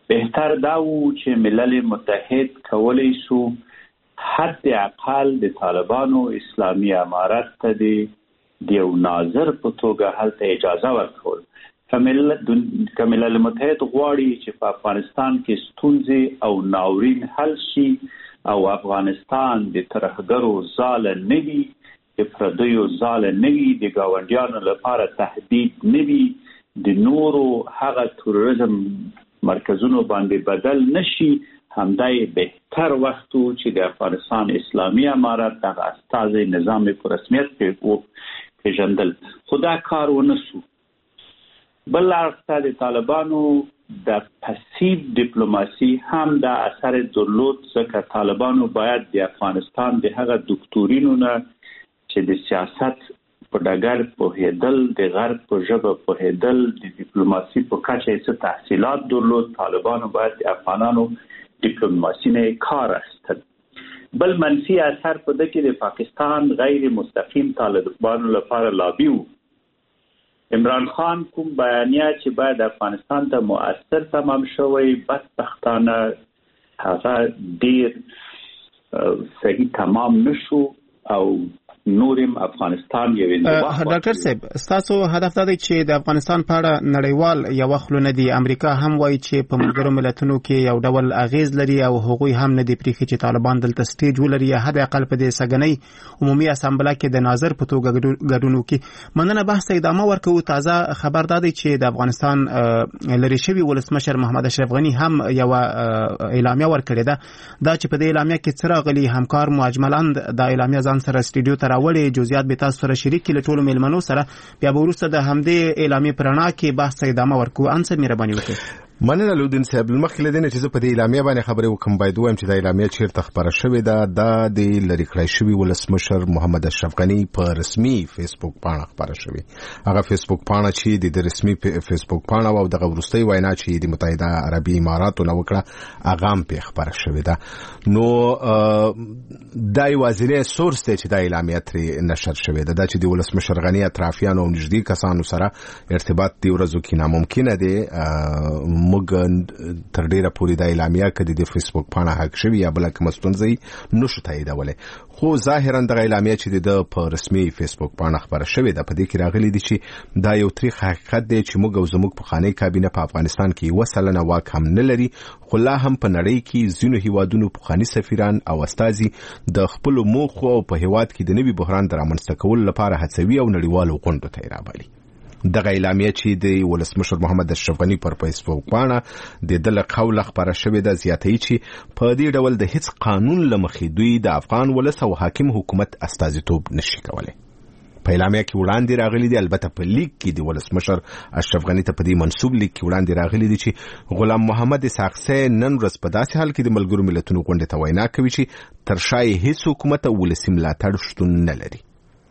بهتر دا و چې ملل متحد کولی سو حد اقل د طالبانو اسلامي امارت ته د یو ناظر په توګه هلته اجازه ورکول. که ملل متحد غواړي چې په افغانستان کې ستونزې او ناورین حل شي او افغانستان د ترهګرو ځاله نه وي، د پردیو ځاله نه وي، د ګاونډیانو لپاره تهدید نه وي، د نورو هغه تروریزم مرکزونو باندې بدل نشي، همدای بهتر وخت چې د افغانستان اسلامي امارت دغه استازي نظام په رسمیت پیژندل. خدا کار ونه سو. بل اړخ د طالبانو د پسیو ډیپلوماسي هم د اثر درلود، ځکه طالبانو باید د افغانستان د هغه دکتورینو نه چې د سیاست په ډګر پوهېدل، د غرب په ژبه پوهېدل، د ډیپلوماسي په کچه یې څه تحصیلات درلود، طالبانو باید د افغانانو ډیپلوماسي نه کار اخیستل. بل منفي اثر په ده کې د پاکستان غیر مستقیم طالبانو لپاره لابي و. عمران خان کوم بیانیه چې باید افغانستان ته مؤثر تمام شوی، بدبختانه هغه ډیر صحیح تمام نشو او نورم افغانستان یو نه. ډاکټر صاحب، تاسو هدف دا دی چې د افغانستان په اړه نړیوال یو خلو نه دی. امریکا هم وایي چې په ملګرو ملتونو کې یو ډول اغیز لري او هغوی هم نه دی پریخي چې طالبان دلته سټیج ولري، یا حد اقل په دې سګنۍ عمومي اسامبله کې د ناظر په توګه ګډون وکړي. مننه، بحث ادامه ورکوو. تازه خبر دا دی چې د افغانستان لري شوی ولسمشر محمد اشرف غنی هم یو اعلامیه ورکړې ده. دا چې په دې اعلامیه کې څه راغلي، همکار ماجملند دا اعلامیه ځان سره سټډیو ته راوړې. جزئیات به تاسو سره شریک کړي ټول میلمنو سره، بیا به وروسته د همدې اعلامیې په رڼا کې بحث ادامه ورکوو. انصر مهرباني وکړئ. مننه لودین صاحب. مخکې له دې نه چې زه په دې اعلامیه باندې خبرې وکړم، باید ووایم چې دا اعلامیه چیرته خپره شوې ده. دا د لرې کړی شوي ولسمشر محمد اشرف غني په رسمي فیسبوک پاڼه خپره شوې. هغه فیسبوک پاڼه چې د رسمي فیسبوک پاڼه او دغه وروستۍ وینا چې د متحده عربي اماراتو نه وکړه هغه هم پې خپره شوې ده. نو دا یوازینی سورس دی چې دا اعلامیه ترې نشر شوې ده. دا چې د ولسمشر غني اطرافیانو او نږدې کسانو سره ارتباط دې ورځو کې ناممکنه دی. موږ تر ډیره پورې د اعلامیه کې د فیسبوک پاڼه حق شوی یا بل کوم ستونزې نشو تاییدولای، خو ظاهرا د اعلامیه چې د په رسمي فیسبوک پاڼه خبره شوې ده په دې کې راغلي دي چې دا یو تاریخ حقیقت دی چې موږ او زموږ په خانه کابینه په افغانستان کې یو سلنه واک هم نه لري، خو لا هم په نړۍ کې ځینو هیوادونو پخواني سفیران او استازي د خپل موخو او په هیواد کې د نوي بحران د رامنځته کولو لپاره هڅوي او نړیوالو غونډو ته رابلي. دغه اعلامیه چې د ولسمشر محمد اشرف غني پر فیسبوک باندې د دله قوله خبره شوې ده، زیاتوي چې په دې ډول د هیڅ قانون لمخې دوی د افغان ولس او حاکم حکومت استازیتوب نشي کولای. په اعلامیه کې وړاندې راغلي دي، البته په لیک کې د ولسمشر اشرف غني ته په دې منسوب لیک کې وړاندې راغلي دي چې غلام محمد اسحاق سي نن ورځ په داسې حال کې د ملګرو ملتونو غونډې ته وینا کوي چې تر شای هیڅ حکومت او ولسي ملاتړ شتون نه لري.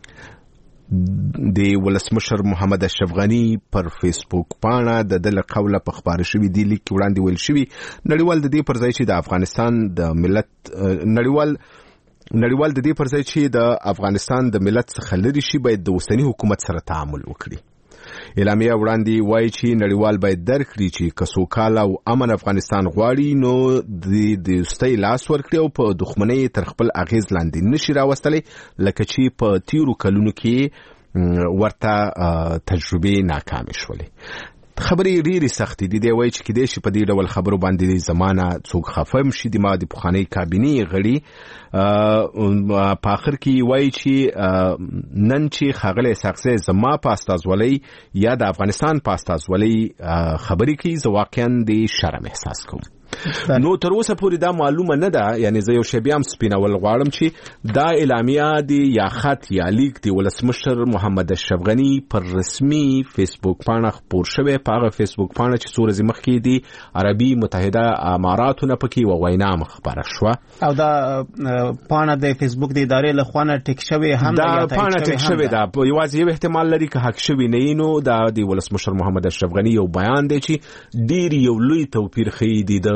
د ولسمشر محمد اشرف غني پر فیسبوک پاڼه د دله قوله په خبره شوی دی لیک کې وړاندې ویل شوی نړیوال د دې پر ځای چې د افغانستان د ملت نړیوال نړیوال د دې پر ځای چې د افغانستان د ملت څخه لري شي باید د اوسنی حکومت سره تعامل وکړي. اعلامیه وړاندې وایي چې نړیوال باید درک کړي چې که سوکاله او امن افغانستان غواړي نو د دوستۍ لاس ورکړي او په دښمنۍ تر خپل اغیز لاندې نشي راوستلی، لکه چې په تیرو کلونو کې ورته تجربې ناکامې شولې. خبرې ډېرې سختې دي. دی وایي چې کیدای شي په دې ډول خبرو باندې زمانه څوک خفه هم شي. د ما د پخوانۍ کابینې غړي په آخر کې وایي چې نن چې ښاغلی اسحاق زی زما په استازولۍ یا د افغانستان په استازولۍ خبرې کوي، زه واقعا د شرم احساس کوم. نو تر اوسه پورې دا معلومه نه ده، یعنی زه یو شی بیا هم سپینول غواړم چې دا اعلامیه د یا خط یا لیک د ولسمشر محمد اشرف غني پر رسمي فیسبوک پاڼه خپور شوی. په هغه فیسبوک پاڼه چې څو ورځې مخکې د عربي متحده اماراتو نه پکې یوه وینا خپره شوه او دا پاڼه د فیسبوک د ادارې له خوا نه ټیک شوې هم دا پاڼه ټیک شوې ده. یوازې یو احتمال لري که حق شوي نه وي نو دا د ولسمشر محمد اشرف غني یو بیان دی چې ډېر یو لوی توپیر ښیي د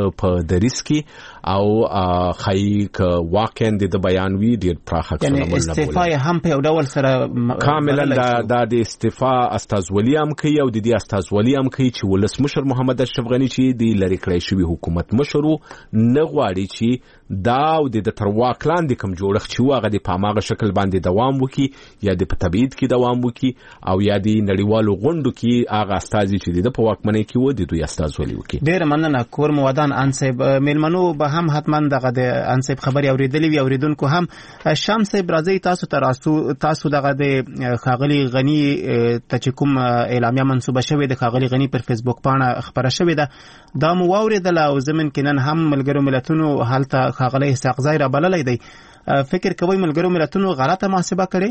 په دریس کې او خای ک واقعا د بیان وی ډیر پراخه یعنی استعفا هم په ډول سره کاملا د د استعفا استازولي هم کوي او د دې استازولي هم کوي چې ولسمشر محمد اشرف غنی چې د لری کړی شوی حکومت مشر نه غواړي چې دا او د تر واک لاندې کوم جوړښت چې واغه د پاماغه شکل باندې دوام وکړي یا د تبعید کې دوام وکړي او یا د نړیوالو غونډو کې هغه استازي چې د په واکمنۍ کې و د دوی استازولي وکړي. ډیر مننه کور مودان انصب میلمنو به هم حتما دغه د انصب خبري اوریدلې وي اوریدونکو هم شمس برازي تاسو تراسو تاسو دغه د خاغلی غنی ته کوم اعلامیه منسوبه شوې د خاغلی غنی پر فیسبوک باندې خبره شوې ده دا مو اوریدل او زمين کینن هم ملګرو ملتونو حالت خاغلی اسحاقزی را بللې دی. فکر کوي ملګرو ملتونو غلطه محاسبه کړي؟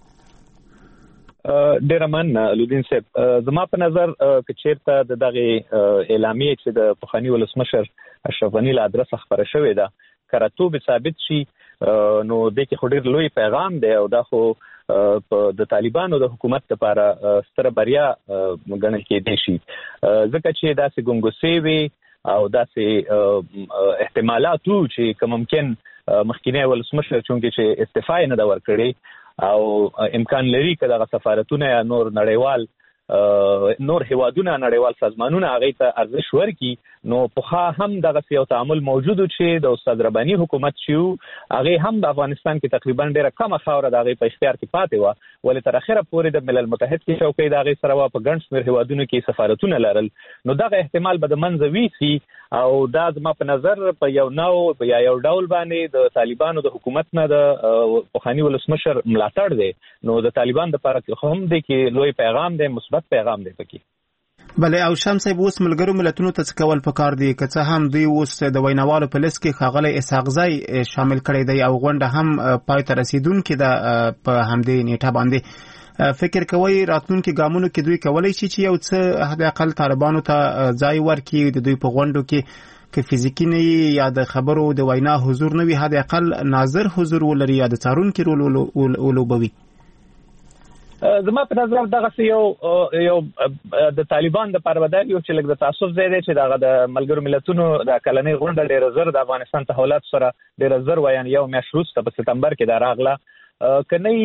ډیر من لودین صاحب زما په نظر چې چیرته د دغه اعلامیه چې د پخوانی ولسمشر اشرف غنی له ادرس خبره شوې ده کراتو به ثابت شي نو د کې خډیر لوی پیغام دی او دا خو د طالبانو د حکومت لپاره ستره بریا ګڼل کېدای شي ځکه چې داسې ګونګوسې وي او داسې احتمالاتو چې کوم ممکن مخکینی ولسمشر چونکې چې استعفا نه دا ورکړي او امکان لري چې دغه سفارتونه یا نور نړیوال نور هیوادونه نړیوال سازمانونه هغه ته ارزش ورکړي نو په هم دغه یو تعامل موجود چې د استاد رباني حکومت شو هغه هم د افغانستان کې تقریبا ډیره کم خاور د هغه په اختیار کې پاتې و ولې تر اخره پورې د ملل متحد کې چوکۍ د هغه سره په ګڼ شمېر هیوادونو کې سفارتونه لرل نو دغه احتمال به د منځ ویسي او دا زما په نظر په یو نو یا یو ډول باندې د طالبانو د حکومت نه د پخوانی ولسمشر ملاتړ دی نو د طالبان لپاره هم دی کې لوی پیغام دی پیغام دی پکې. بله او شمس صاحب اوس ملګرو ملتونو ته څه کول پکار دي که څه هم دوی اوس د ویناوالو په لیست کې خاغلی اسحاقزی شامل کړی دی او غونډه هم پای ته رسیدونکې ده په همدې نیټه باندې فکر کوي راتلونکي ګامونو کې دوی کولی شي چې یو څه حد اقل طالبانو ته ځای ورکړي د دوی په غونډو کې که فزیکي نه یا د خبرو د وینا حضور نه وي حد اقل ناظر حضور ولري یا د څارونکي رول ولوبوي؟ زما په نظر دغه یو یو د طالبان د پروردګ یو چې لږ د تعصب ځای دی چې دغه د ملګرو ملتونو د کلنۍ غونډه ډېر زر د افغانستان تحولات سره ډېر زر وایي یو میاشت وروسته په سپتمبر کې دا راغله کني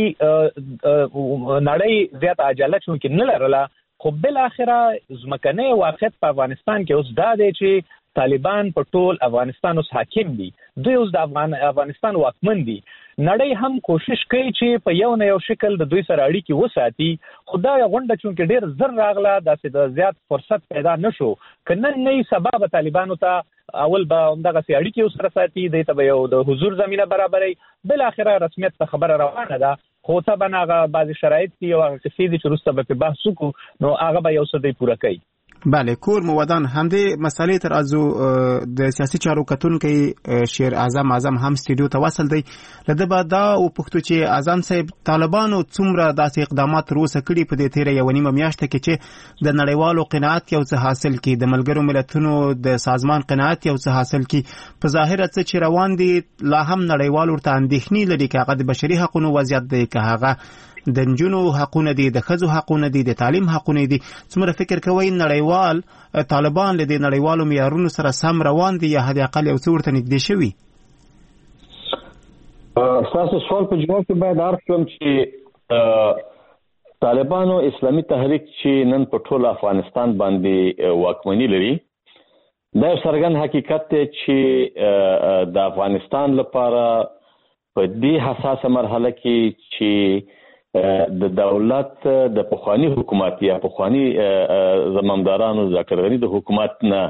نړۍ زیات عجله چونکې نه لرله خو بل اخره ځمکنی واقعیت په افغانستان کې اوس دا دی چې طالبان په ټول افغانستان اوس حاکم دي دوی اوس د افغان افغانستان واکمن دي نړۍ هم کوشش کوي چې په یو نه یو شکل د دوی سره اړیکې وساتي خو دا غونډه چونکې ډېر زر راغله داسې د زیات فرصت پیدا نشو که نن نه سبا به طالبانو ته اول به همدغسې اړیکې ورسره ساتي دوی ته به یو د حضور زمینه برابروي بالاخره رسمیت ته خبره روانه ده خو طبعا هغه بعضې شرایط دي او هغه کیسې دي چې وروسته به پرې بحث وکړو نو هغه به یو څه دوی پوره کوي. بله کور مودان همدې مسالې تر ازو د سیاسي چارو کتونکي شیر اعظم اعظم هم سټډیو ته وصل دی لده به دا او پښتو چې اعظم صاحب طالبانو څومره داسې اقدامات روسه کړي په دې تیره یو نیمه میاشت کې چې د نړیوالو قناعت یو څه حاصل کړي د ملګرو ملتونو د سازمان قناعت یو څه حاصل کړي په ظاهر څه چې روان دي لا هم نړیوال ورته اندېښنې لري چې هغه د بشري حقوقو وضعیت دی که هغه د نجونو حقونه دي د ښځو حقونه دي د تعلیم حقونه دي څومره فکر کوي نړیوال طالبان له دې نړیوالو معیارونو سره سم روان دي یا حد اقل یو څه ورته نږدې شوي؟ ستاسو سوال په جواب کې باید عرض کړم چې طالبانو اسلامي تحریک چې نن په ټول افغانستان باندې واکمني لري دا څرګند حقیقت دی چې د افغانستان لپاره په دې حساسه مرحله کې چې د دولت د پخوانی حکومت یا پخوانی زمامدارانو ذکر غنی د حکومت نه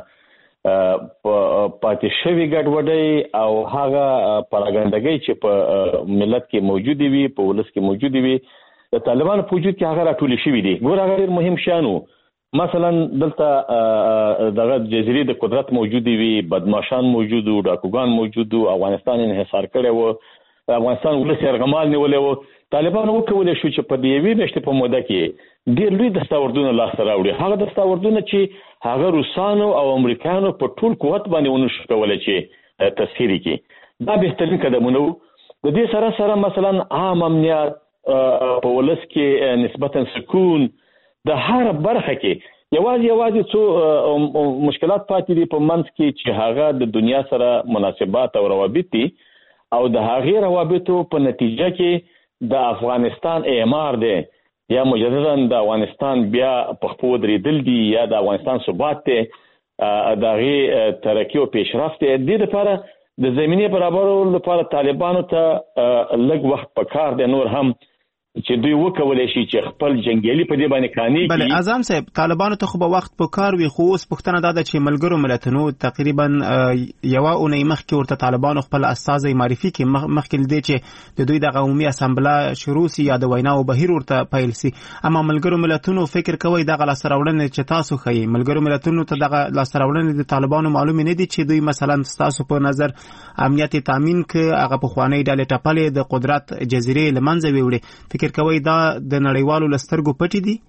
پاتې شوی ګډوډي او هغه پراګندګي چې په ملت کې موجود وي په ولس کې موجود وي د طالبانو په وجود کې هغه راټول شوی دي ګور هغه ډیر مهم شانو مثلا دلته دغه جزیره د قدرت موجود وي بدمعشان موجود او ډاکوګان موجود او افغانستان انحصار کړي وو افغانستان ولس یرغمال نیولې وو طالبانو وکولای شو چې په دې وی مشته په موده کې ډیر لوی دستاوردونه لاس راوړي هغه دستاوردونه چې هغه روسانو او امریکانو په ټول قوت باندې ونشو کولای چې تسخیر کړي دا بهترین قدمونه د دې سره سره مثلا عام امنیت په ولس کې نسبتا سکون د هر برخه کې یوازې یوازې څو مشکلات پاتې دي په منځ کې چې هغه د دنیا سره مناسبات او روابط دي او د هغې روابطو په نتیجه کې د افغانستان اعمار دی یا مجددا د افغانستان بیا په خپو درېدل دي یا د افغانستان ثبات دی د هغې ترقي او پیشرفت دی. دې لپاره د زمینې برابرولو لپاره طالبانو ته لږ وخت پکار دی نور هم چې دوی وکولای شي چې خپل جنگیالي په دې باندې قانع کړي. بله اعظم صاحب طالبانو ته خو به وخت پکار وي خو اوس پوښتنه دا ده چې ملګرو ملتونو تقریبا یوه اونۍ مخکې ورته طالبانو خپل استازی معرفي کړي مخکې له دې چې د دوی دغه عمومي اسامبله شروع سي یا د ویناو بهیر ورته پیل سي. اما ملګرو ملتونو فکر کوي دغه لاسته راوړنې چې تاسو ښیي ملګرو ملتونو ته دغه لاسته راوړنې د طالبانو معلومې نه دي چې دوی مثلا ستاسو په نظر امنیت تامین کړي هغه پخوانۍ ډلې ټپلې د قدرت جزیرې له منځه ویوړې فکر کوي دا د نړیوالو لسترګو پټې دي؟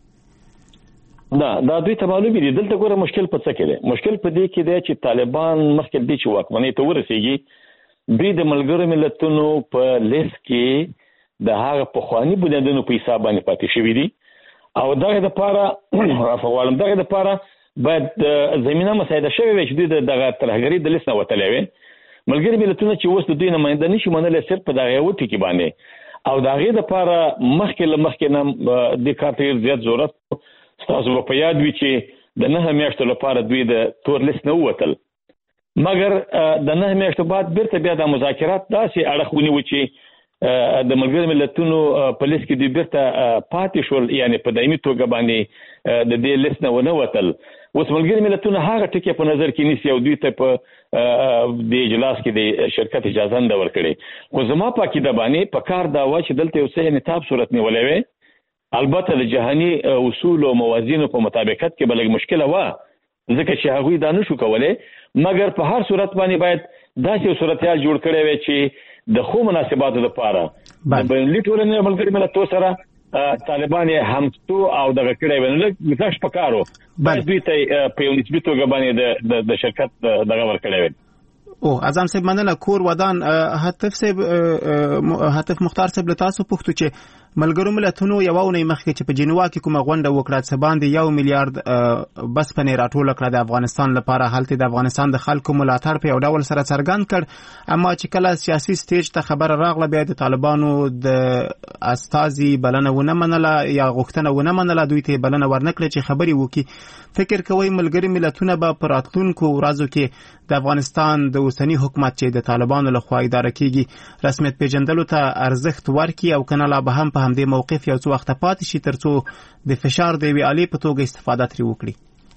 نه دا دوی ته معلوم دي. دلته ګوره مشکل په څه کې دی؟ مشکل په دې کې دی چې طالبان مخکې دې چې واکمنۍ ته ورسېږي دوی د ملګرو ملتونو په لیست کې د هغه پخواني بنیادونو په حساب باندې پاتې شوي دي او دغه دپاره عفو غواړم دغه دپاره باید زمینه مساعده شوې وي چې دوی د دغه ترهګرۍ د لیست نه وتلی وي. ملګري ملتونه چې اوس د دوی نماینده نشي منلی صرف په دغه یوه ټکي باندې او د هغې دپاره مخکې له مخکې نه دې کار ته ډېر زیات ضرورت ستاسو به په یاد وي چې د نهه میاشتو لپاره دوی د تور لیست نه ووتل مګر د نهه میاشتو بعد بیرته بیا د مذاکرات داسې اړخ ونیو چې د ملګرو ملتونو په لیست کې دوی بیرته پاتې شول یعنې په دایمي توګه باندې د دې لیست نه ونه وتل. اوس ملګري ملتونه هغه ټکي په نظر کې نیسي او دوی ته په د اجلاس کې د شرکت اجازه نه ورکړي خو زما په عقیده باندې په کار دا وه چې دلته یو څه انعطاف صورت نیولی وی. البته د جهاني اصول او موازینو په مطابقت کې به لږ مشکله وه ځکه چې هغوی دا نشو کولی مګر په هر صورت باندې باید داسې یو صورتحال جوړ کړی وی چې د ښو مناسباتو دپاره د بینالمللي ټولنې ملګري ملتونو سره طالبان یې همتو او دغه کړی وی نو لږ مثاش په کار و باید دوی ته په یو نسبي توګه باندې د شرکت دغه ورکړی وی. او اعظم صاحب مننه کور ودان هاتف صاحب هاتف مختار صاحب له تاسو پوښتو چې ملګرو ملتونو یوه اونۍ مخکې چې په جنوا کې کومه غونډه وکړه څه باندې یو میلیارډ بسپنې راټوله کړه د افغانستان لپاره هلته د افغانستان د خلکو ملاتړ په یو ډول سره څرګند کړ اما چې کله سیاسي سټیج ته خبره راغله بیا د طالبانو د استازي بلنه ونه منله یا غوښتنه ونه منله دوی ته بلنه ورنه کړه چې خبرې وکړي. فکر کوئ ملګري ملتونه به په راتلونکو ورځو کې د افغانستان د اوسني حکومت چې د طالبانو لخوا اداره کیږي رسمیت پیژندلو ته ارزښت ورکړي او کنه لا به هم په همدې موقف یو څه وخت پاتې شي ترڅو د فشار د یوې آلې په توګه استفاده ترې وکړي؟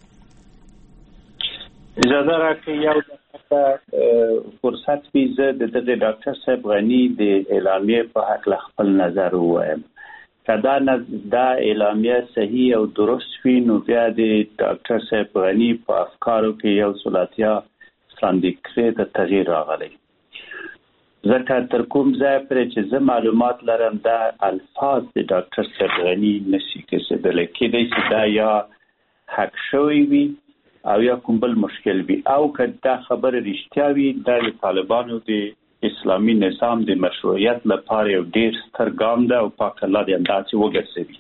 اجازه راکړئ یو دقیقه فرصت وي زه د دغه ډاکټر صاحب غني د اعلامیې په هکله خپل نظر ووایم. که دا دا اعلامیه صحیح او درست وي نو بیا د ډاکټر صاحب غني په افکارو کې یو څه لاتیا وړاندې د تغییر راغلی ځکه تر کوم ځای پرې چې زه معلومات لرم دا الفاظ د ډاکټر صاحب غني نشي کېدلی کېدی چې دا یا حق شوی وي او یا کوم بل مشکل وي او که دا خبره رښتیا وي دا د طالبانو د اسلامي نظام د مشروعیت لپاره یو ډېر ستر ګام ده او پاک الله دې همداسې وګرځوي.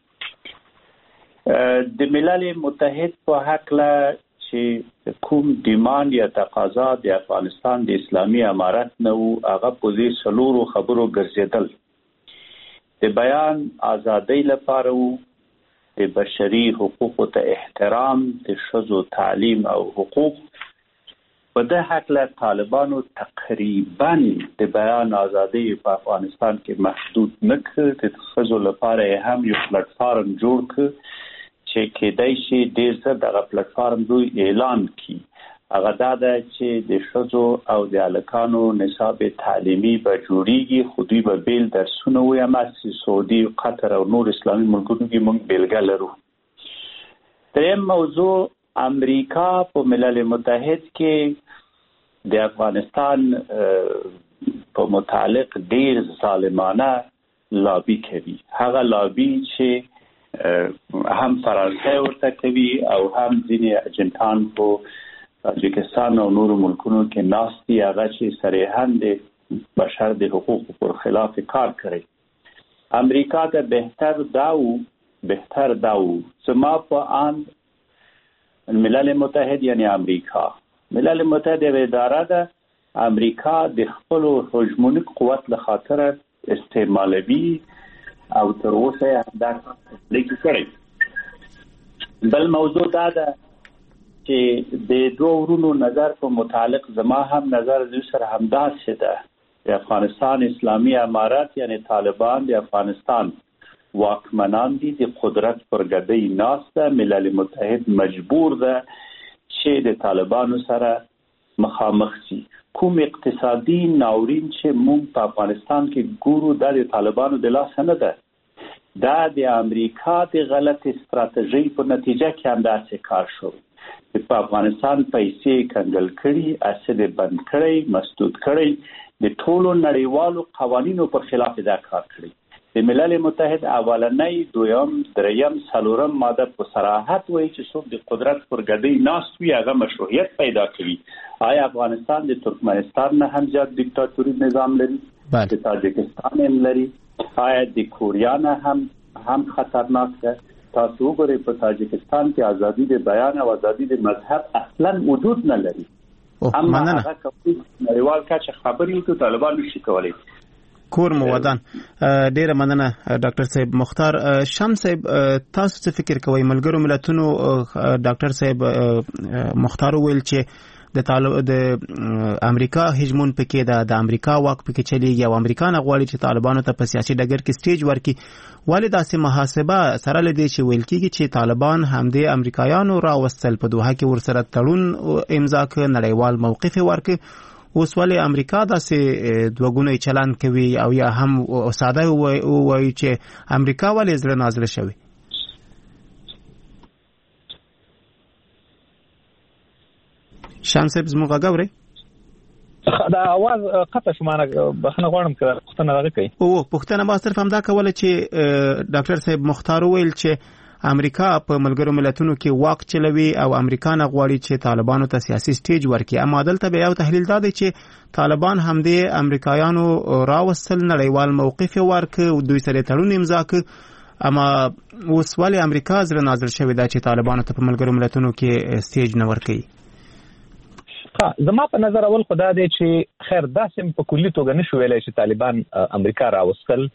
د ملل متحد په هکله چې کوم ډیماند یا تقاضا د افغانستان د اسلامي امارت نه وو هغه په دې څلورو خبرو ګرځېدل د بیان ازادۍ لپاره وو د بشري حقوقو ته احترام د ښځو تعلیم او حقوق. په دې هکله طالبانو تقریبا د بیان ازادۍ په افغانستان کې محدود نه کړ د ښځو لپاره هم یو پلیټ فارم جوړ کړ چې کېدای شي ډېر څه دغه پلیټ فارم دوی اعلان کړي هغه دا ده چې د ښځو او د هلکانو نصاب تعلیمي به جوړیږي خو دوی به بیل درسونه ووایم چې سعودي قطر او نور اسلامي ملکونو کې موږ بیلګه لرو. دریم موضوع امریکا په ملل متحد کې د افغانستان په متعلق ډېر ظالمانه لابي کوي هغه لابي چې هم فرانسه ورته کوي او هم ځینې اجنټان په تاجکستان او نورو ملکونو کې ناست دي هغه چې صریحا د بشر د حقوقو پر خلاف کار کوي. امریکا ته بهتر داو بهتر داو زما په آن ملل متحد یعنی امریکا. ملل متحد یو اداره ده، امریکا د خپل هژمونیک قوت له خاطر استعمالوي او تر اوسه دا لیکي کړی. بل موضوع دا ده چې د دوه ورونو نظر په متعلق زما هم نظر د سره همداسې ده. د افغانستان اسلامي امارات یعنی طالبان د افغانستان واکمنان دي، د قدرت پر ګدۍ ناست ده. ملل متحد مجبور ده چې د طالبانو سره مخامخ شي. کوم اقتصادي ناورین چې موږ په افغانستان کې ګورو دا د طالبانو د لاس نه ده، دا د امریکا د غلط استراتیژي په نتیجه کې هم داسې کار شو. په افغانستان پیسې کنګل کړي، اسید بند کړي، مسدود کړي، د ټولو نړیوالو قوانینو پر خلاف دا کار کړی. د ملل متحد اولنۍ، دویم، دریم، څلورم ماده په صراحت وایي چې څوک د قدرت پر ګدۍ ناست وي هغه مشروعیت پیدا کوي. آیا افغانستان د ترکمنستان نه هم زیات دیکتاتوري نظام لري؟ د تاجکستان هم لري. آیا د کوریا نه هم هم خطرناک ده؟ تاسو وګورئ په تاجکستان کې ازادي د بیان او ازادي د مذهب اصلا وجود نه لري. اما هغه کوي نړیوال کچه خبرې کوي، طالبان نشي کولای. کور مو ودان. ډیره مننه ډاکټر صاحب. مختار شمس صاحب، تاسو څه فکر کوئ؟ ملګرو ملتونو ډاکټر صاحب مختار ویل چې د طالب د امریکا هجمون پکې ده، د امریکا واک پکې چلیږي او امریکا نه غواړي چې طالبانو ته په سیاسي ډګر کې سټیج ورکړي. ولې داسې محاسبه سره لدی چې ویل کېږي چې طالبان همدې امریکایانو راوستل، په دوحه کې ورسره تړون امضا کړ، نړیوال موقف ورکړ. اوس ولې امریکا داسې دوګونی چلند کوي او یا هم ساده وایي چې امریکا ولې زړه نازله شوی؟ شمس صاحب زموږ غږ اورئ؟ دا اواز قطع شو، معنی بخنه غواړم که پوښتنه راغی کوي. او پوښتنه ما صرف همدا کوله چې ډاکټر صاحب مختار ویل چې امریکا په ملګرو ملتونو کې واک چلوي او امریکا نه غواړي چې طالبانو ته سیاسي سټیج ورکړي. اما دلته به یو تحلیل دا دی چې طالبان همدې امریکایانو راوستل، نړیوال موقف ورکړ، دوی سره تړون امضا کړ. اما اوس ولې امریکا زړه نازل شوې ده چې طالبانو ته په ملګرو ملتونو کې سټیج نه ورکړي؟ زما په نظر اول خدا دی چې خیر داسې په کلی توګه نشو ویلای چې طالبان امریکا راوستل.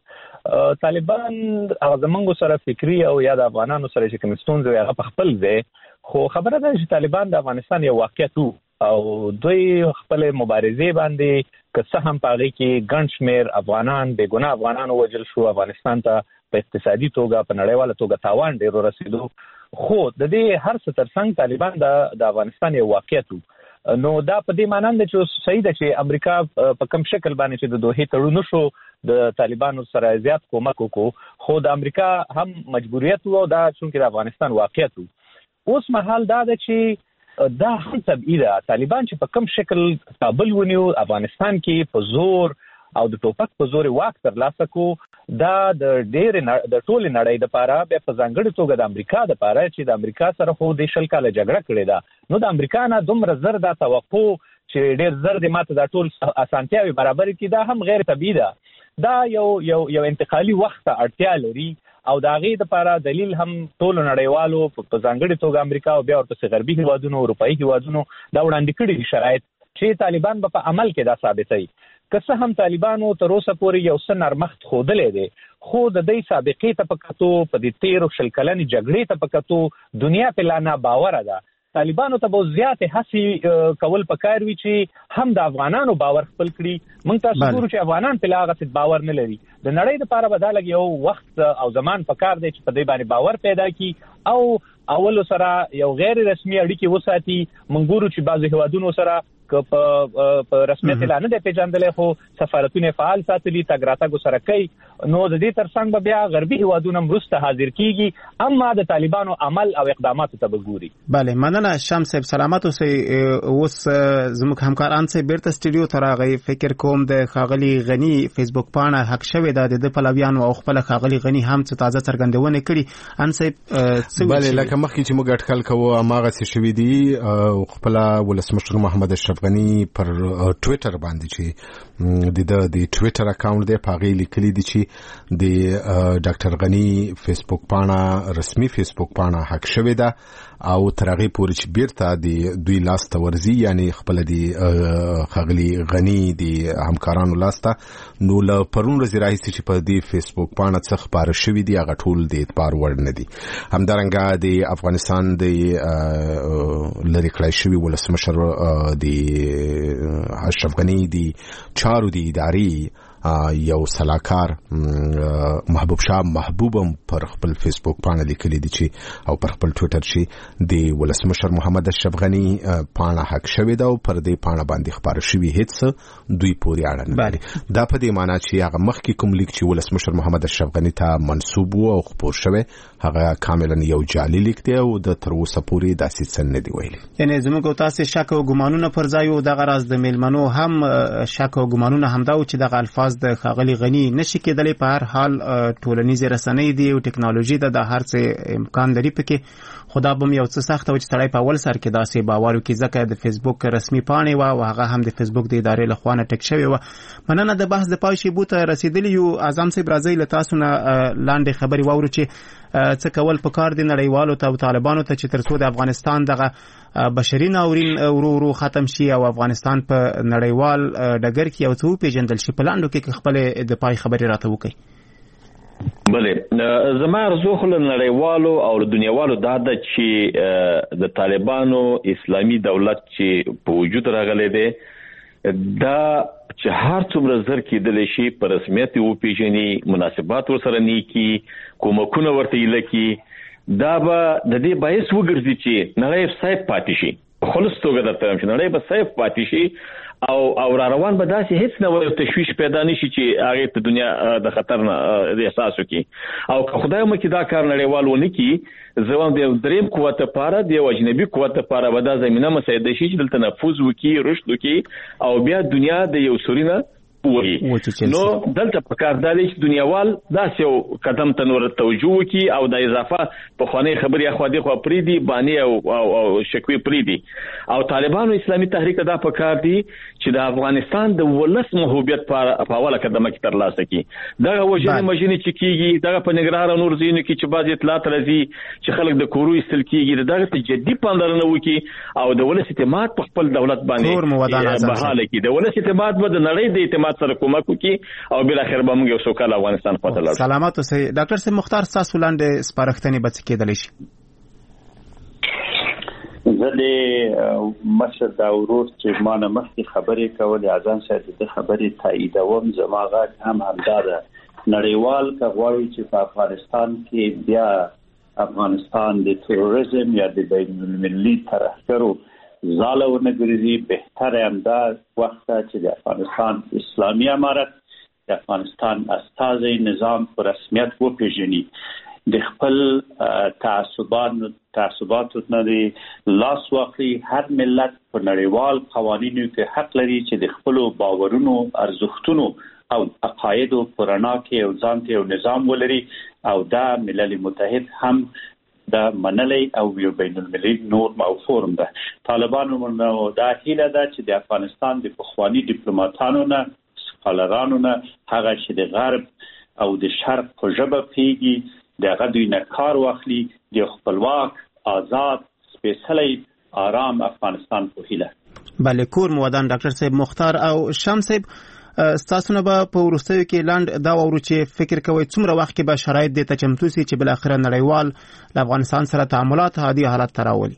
طالبان هغه زمونږ سره فکری او یا د افغانانو سره چې کوم ستونزې هغه په خپل ځای، خو خبره ده چې طالبان د افغانستان یو واقعیت او دوی خپل مبارزې باندې که څه هم په هغې کې ګڼ شمېر افغانان، بې ګناه افغانان ووژل شو، افغانستان ته په اقتصادي توګه په نړیواله توګه تاوان ډېر ورسېدو. خو د دې هر څه ترڅنګ طالبان د افغانستان یو واقعیت و. نو دا په دې معنی ده چې صحیح ده چې امریکا په کوم شکل باندې چې د دوحې تړون شو د طالبانو سره زیات کومک وکړو، خو د امریکا هم مجبوریت و دا چونکې د افغانستان واقعیت و. اوس مهال دا ده چې دا هم طبیعي ده طالبان چې په کوم شکل کابل ونیو، افغانستان کې په زور او د ټوپک په زور واک ترلاسه کو، دا د ډېرې د ټولې نړۍ دپاره، بیا په ځانګړې توګه د امریکا دپاره چې د امریکا سره خو د شل کاله جګړه کړې ده، نو د امریکا نه دومره زر دا توقع چې ډېر زر د ماته دا ټول اسانتیاوې برابرې کړي دا هم غیر طبیعي ده. دا یو یو یو انتقالي وخت ته اړتیا لري او د هغې دپاره دلیل هم ټولو نړیوالو په ځانګړې توګه امریکا او بیا ورپسې غربي هېوادونو، اروپایي هېوادونو دا وړاندې کړي دي شرایط چې طالبان به په عمل کې دا ثابتوي. که څه هم طالبانو تر اوسه پورې یو څه نرمښت ښودلی دی، خو د دوی سابقې ته په کتو، په دې تېرو شل کلنې جګړې ته په کتو دنیا پې لا ناباوره ده. طالبانو ته به زیاتې هڅې کول پکار وي چې هم د افغانانو باور خپل کړي. موږ تاسو ګورو چې افغانان پې لا هغسې باور نه لري. د نړۍ دپاره به دا لږ یو وخت او زمان پکار دی چې په دوی باندې باور پیدا کړي او اولو سره یو غیر رسمي اړیکې وساتي. موږ ګورو چې بعضو هېوادونو سره که په رسمیت لا نه دی پیژندلی، خو سفارتونه فعال ساتلي، تګ راتګ سره کوي. نو د دې ترڅنګ به بیا غربي هېوادونه هم وروسته حاضر کېږي، اما د طالبانو عمل او اقداماتو ته به ګوري. بله، مننه شمس صاحب، سلامت اوسئ. اوس زموږ همکاران صاحب بیرته سټډیو ته راغی. فکر کوم د ښاغلي غني فیسبوک پاڼه حق شوې ده، د ده پلویانو او خپله ښاغلي غني هم څه تازه څرګندونې کړي. ان صاحب څه بله، لکه مخکې چې موږ اټکل کوو هماغسې شوي دي. خپله ولسمشر محمد اشرف غني پر ټویټر باندې چې د د ټویټر اکاونټ دی په هغې لیکلي دي چې د ډاکټر غنی فیسبوک پاڼه رسمي فیسبوک پاڼه حق شوې ده او تر هغه پورې چې بیرته د دوی لاس ته ورځي یعنی خپل د خغلی غنی د همکارانو لاس ته نو له پرون ورځې راهیسې چې په دې فیسبوک پاڼه څخه خبره شوې دي هغه ټول د اعتبار وړ نه دي. همدارنګه د افغانستان د لری کړای شوی ولسمشر د اشرف غنی د چارو د ادارې یو سلاکار محبوب شاه محبوبم پر خپل فیسبوک پاڼه لیکلي دي چې او پر خپل ټویټر چې د ولسمشر محمد اشرف غنی پاڼه حق شوې ده او پر دې پاڼه باندې خبره شوې هیڅ دوی پورې اړه نه لري. دا په دې معنی چې هغه مخکې کوم لیک چې ولسمشر محمد اشرف غنی ته منسوب و او خپور شوی هغه کاملا یو جعلي لیک دی او د تر اوسه پورې داسې څه نه دی ویلي. یعنی زموږ تاسو شک او ګمانونه پر ځای او دغه راز د میلمنو هم شک او ګمانونه هم دا چې دغه الفاظ د خاغلی غنی نشي کېدلی. په هر حال ټولنیزې رسنۍ دي او ټکنالوژي ده د هر څه امکان لري پکې خدا به یو څه سخت او چې سړی په اول سر کې داسې باور وکړي ځکه د فیسبوک رسمي پاڼې و او هغه هم د فیسبوک د ادارې لخوا نه ټک شوی و. مننه د بحث د پای شیبو ته رسیدلی یو. اعظم صاحب راځي له تاسو نه لاندې خبري واورو چې څه کول پکار دي نړیوالو ته او طالبانو ته چې ترڅو د افغانستان دغه بشري ناورین ورو ورو ختم شي او افغانستان په نړیوال ډګر کې یو څه پیژندل شي. په لاندو کې خپل د پای خبري راته وکړي. بله زما ارزو خو له نړیوالو او دنیاوالو دا ده چې د طالبانو اسلامي دولت چې په وجود راغلی دی دا چې هر څومره زر کېدلی شي په رسمیت وپېژني مناسبات ورسره نیکي کومکونه ورته ایله کړي دا به د دې باعث وګرځي چې نړۍ سیف پاتې شي. په خلص توګه درته وایم چې نړۍ به سیف پاتې شي او او را روان به داسې هیڅ نه وي تشویش پیدا نشي چې هغه ته دنیا د خطر نه احساس وکړي. او که خدای مو کې دا کار نړیوال ونه کړي زموږ د دریم قوت لپاره د اجنبي قوت لپاره به دا زمينه مساعده شي چې دلته نفوذ وکړي رشد وکړي او بیا دنیا د یو سورینه پوری نو دلته په کار دی چې دنیاوال داسې یو قدم ته نور توجه وکړي او د اضافه په خواني خبري خو دي خو پریدي بانی او او شکوي پریدي او طالبانو اسلامي تحریک دا په کار دي چې د افغانستان د ولس محبوبیت په اوله قدمه کې تر لاسه کړي. دا وجنه مجنه چې کیږي دا په نګران نور زینو کې چې بعض اطلاعات راځي چې خلک د کورو استل کیږي دا ته جدي پاندرنه وکړي او د ولس اعتماد په خپل دولت باندې بحاله کړي. د ولس اعتماد به د نړۍ د اعتماد سره کومک وکړي او بل اخر به موږ یو سوکاله افغانستان پته لرو. سلامات اوسئ. ډاکټر صاحب مختار تاسو لاندې سپارښتنې به څه کېدلی شي؟ زه د مشر دا ورور چې ما نه مخکې خبرې کولې اذان صاحب د خبرې تاییدوم زما غږ هم همدا ده. نړیوال که غواړي چې په افغانستان کې بیا افغانستان د تروریزم یا د بین المللي ترهګرو زاله ونګرځي بهتره همدا وخت چې د افغانستان اسلامي امارت د افغانستان استازي نظام په رسمیت وپیژني د خپل تعصبات تعصبات نه دی لاس واخلي. هر ملت په نړیوال قوانینو کې حق لري چې د خپل باورونو ارزښتونو او عقایدو پرانا کې او ځانته یو نظام ولري او دا ملل متحد هم دا منلي او یو بین المللي نورم او فورم ده. طالبانو نو دا هیله ده چې د افغانستان د پخوانی ډیپلوماټانو نه سکالرانو نه هغه چې د غرب او د شرق په ژبه پیږي دغه دوی نه کار واخلي د خپلواک آزاد سپیڅلی آرام افغانستان په هیله. بله کور مودان ډاکټر صاحب مختار او شمس صاحب ستاسو نه به په وروستیو کې لاند دا وورو چې فکر کوئ څومره وخت کې به شرایط دې ته چمتو سي چې بل اخره نړیوال له افغانستان سره تعاملات عادي حالت ته راولي؟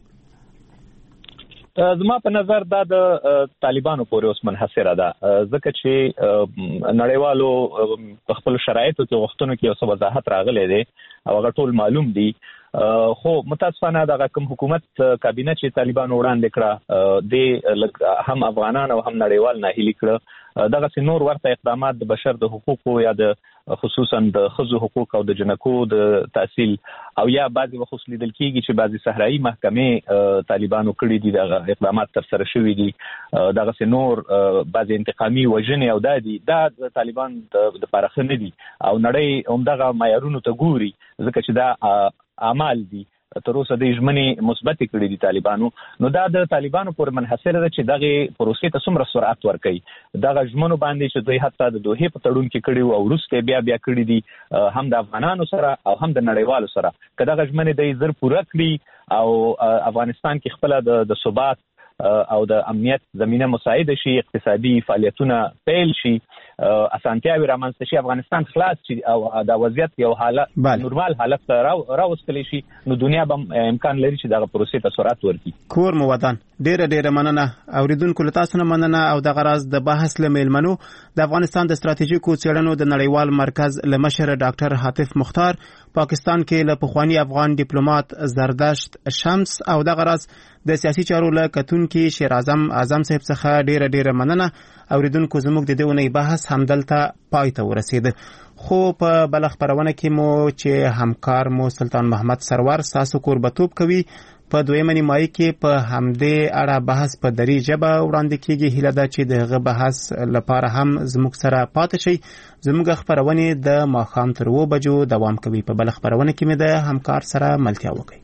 زما په نظر دا د طالبانو پورې اوس منحصره ده ځکه چې نړیوالو په خپل شرایطو کې وختونو کې اوس وضاحت راغلی دی او هغه ټول معلوم دي. خو متاسفانه دغه کوم حکومت کابینه چې طالبانو وړاندې کړه د هم افغانان او هم نړیوال ناهیلي کړه دغه سي نور ورته اقدامات د بشر د حقوقو یا د خصوصا د ښځو حقوق او د جنکو د تحصیل او یا بعضي وخت لیدل کېږي چې بعضي صحرایي محکمې طالبانو کړي دي دغه اقدامات تر سره شوي دي دغه سي نور بعضي انتقامي وژنې او دادي دا د طالبان د پارخه نه دي او نړۍ همدغه معیارونو ته ګوري ځکه چې دا اعمال دي تر اوسه د ژمنې مثبت کړي دي طالبانو، نو دا د طالبانو پر منحصر ده چې دغه پروسې ته څومره سرعت ورکړي. دغه ژمنو باندې چې دوی حتی د دوحې په تړون کې کړي او وروسته بیا بیا کړي دي هم د افغانانو سره او هم د نړیوالو سره، که دغه ژمنې د زر پوره کړي او افغانستان کې خپل د ثبات او د امنیت زمینه مساعده شي، اقتصادي فعالیتونه پیل شي، اسانتیاوي رامنځته شي، افغانستان خلاص شي او د وضعیت یو حالت نورمال حالت راوستل شي، نو دنیا به امکان لري چې دغه پروسې ته سرعت ورکړي. کور مو ودان ډیره ډیره مننه اوریدونکو له تاسو نه مننه او د غراز د بحث له میلمنو د افغانستان د ستراتیژیکو څېړنو د نړیوال مرکز له مشر ډاکټر حاتف مختار، پاکستان کې له پخوانی افغان ډیپلوماټ زردشت شمس او د غراز د سیاسي چارو له کتونکي شیر اعظم اعظم صاحب څخه ډیره ډیره مننه. اوریدونکو زموږ د دې ونې بحث همدلته پای ته ورسید، خو په بل خبرونه کې مو چې همکار مو سلطان محمد سرور ساسو قربتوب کوي. په دویمه نیمایي کې په همدې اړه بحث په دري ژبه وړاندې کیږي. هیله ده چې دغه بحث لپاره هم زموږ سره پاتې شي. زموږ خبرونه د ماښام تر اوه بجو دوام کوي. په بل خبرونه کې مې د همکار سره ملتیا وکړي.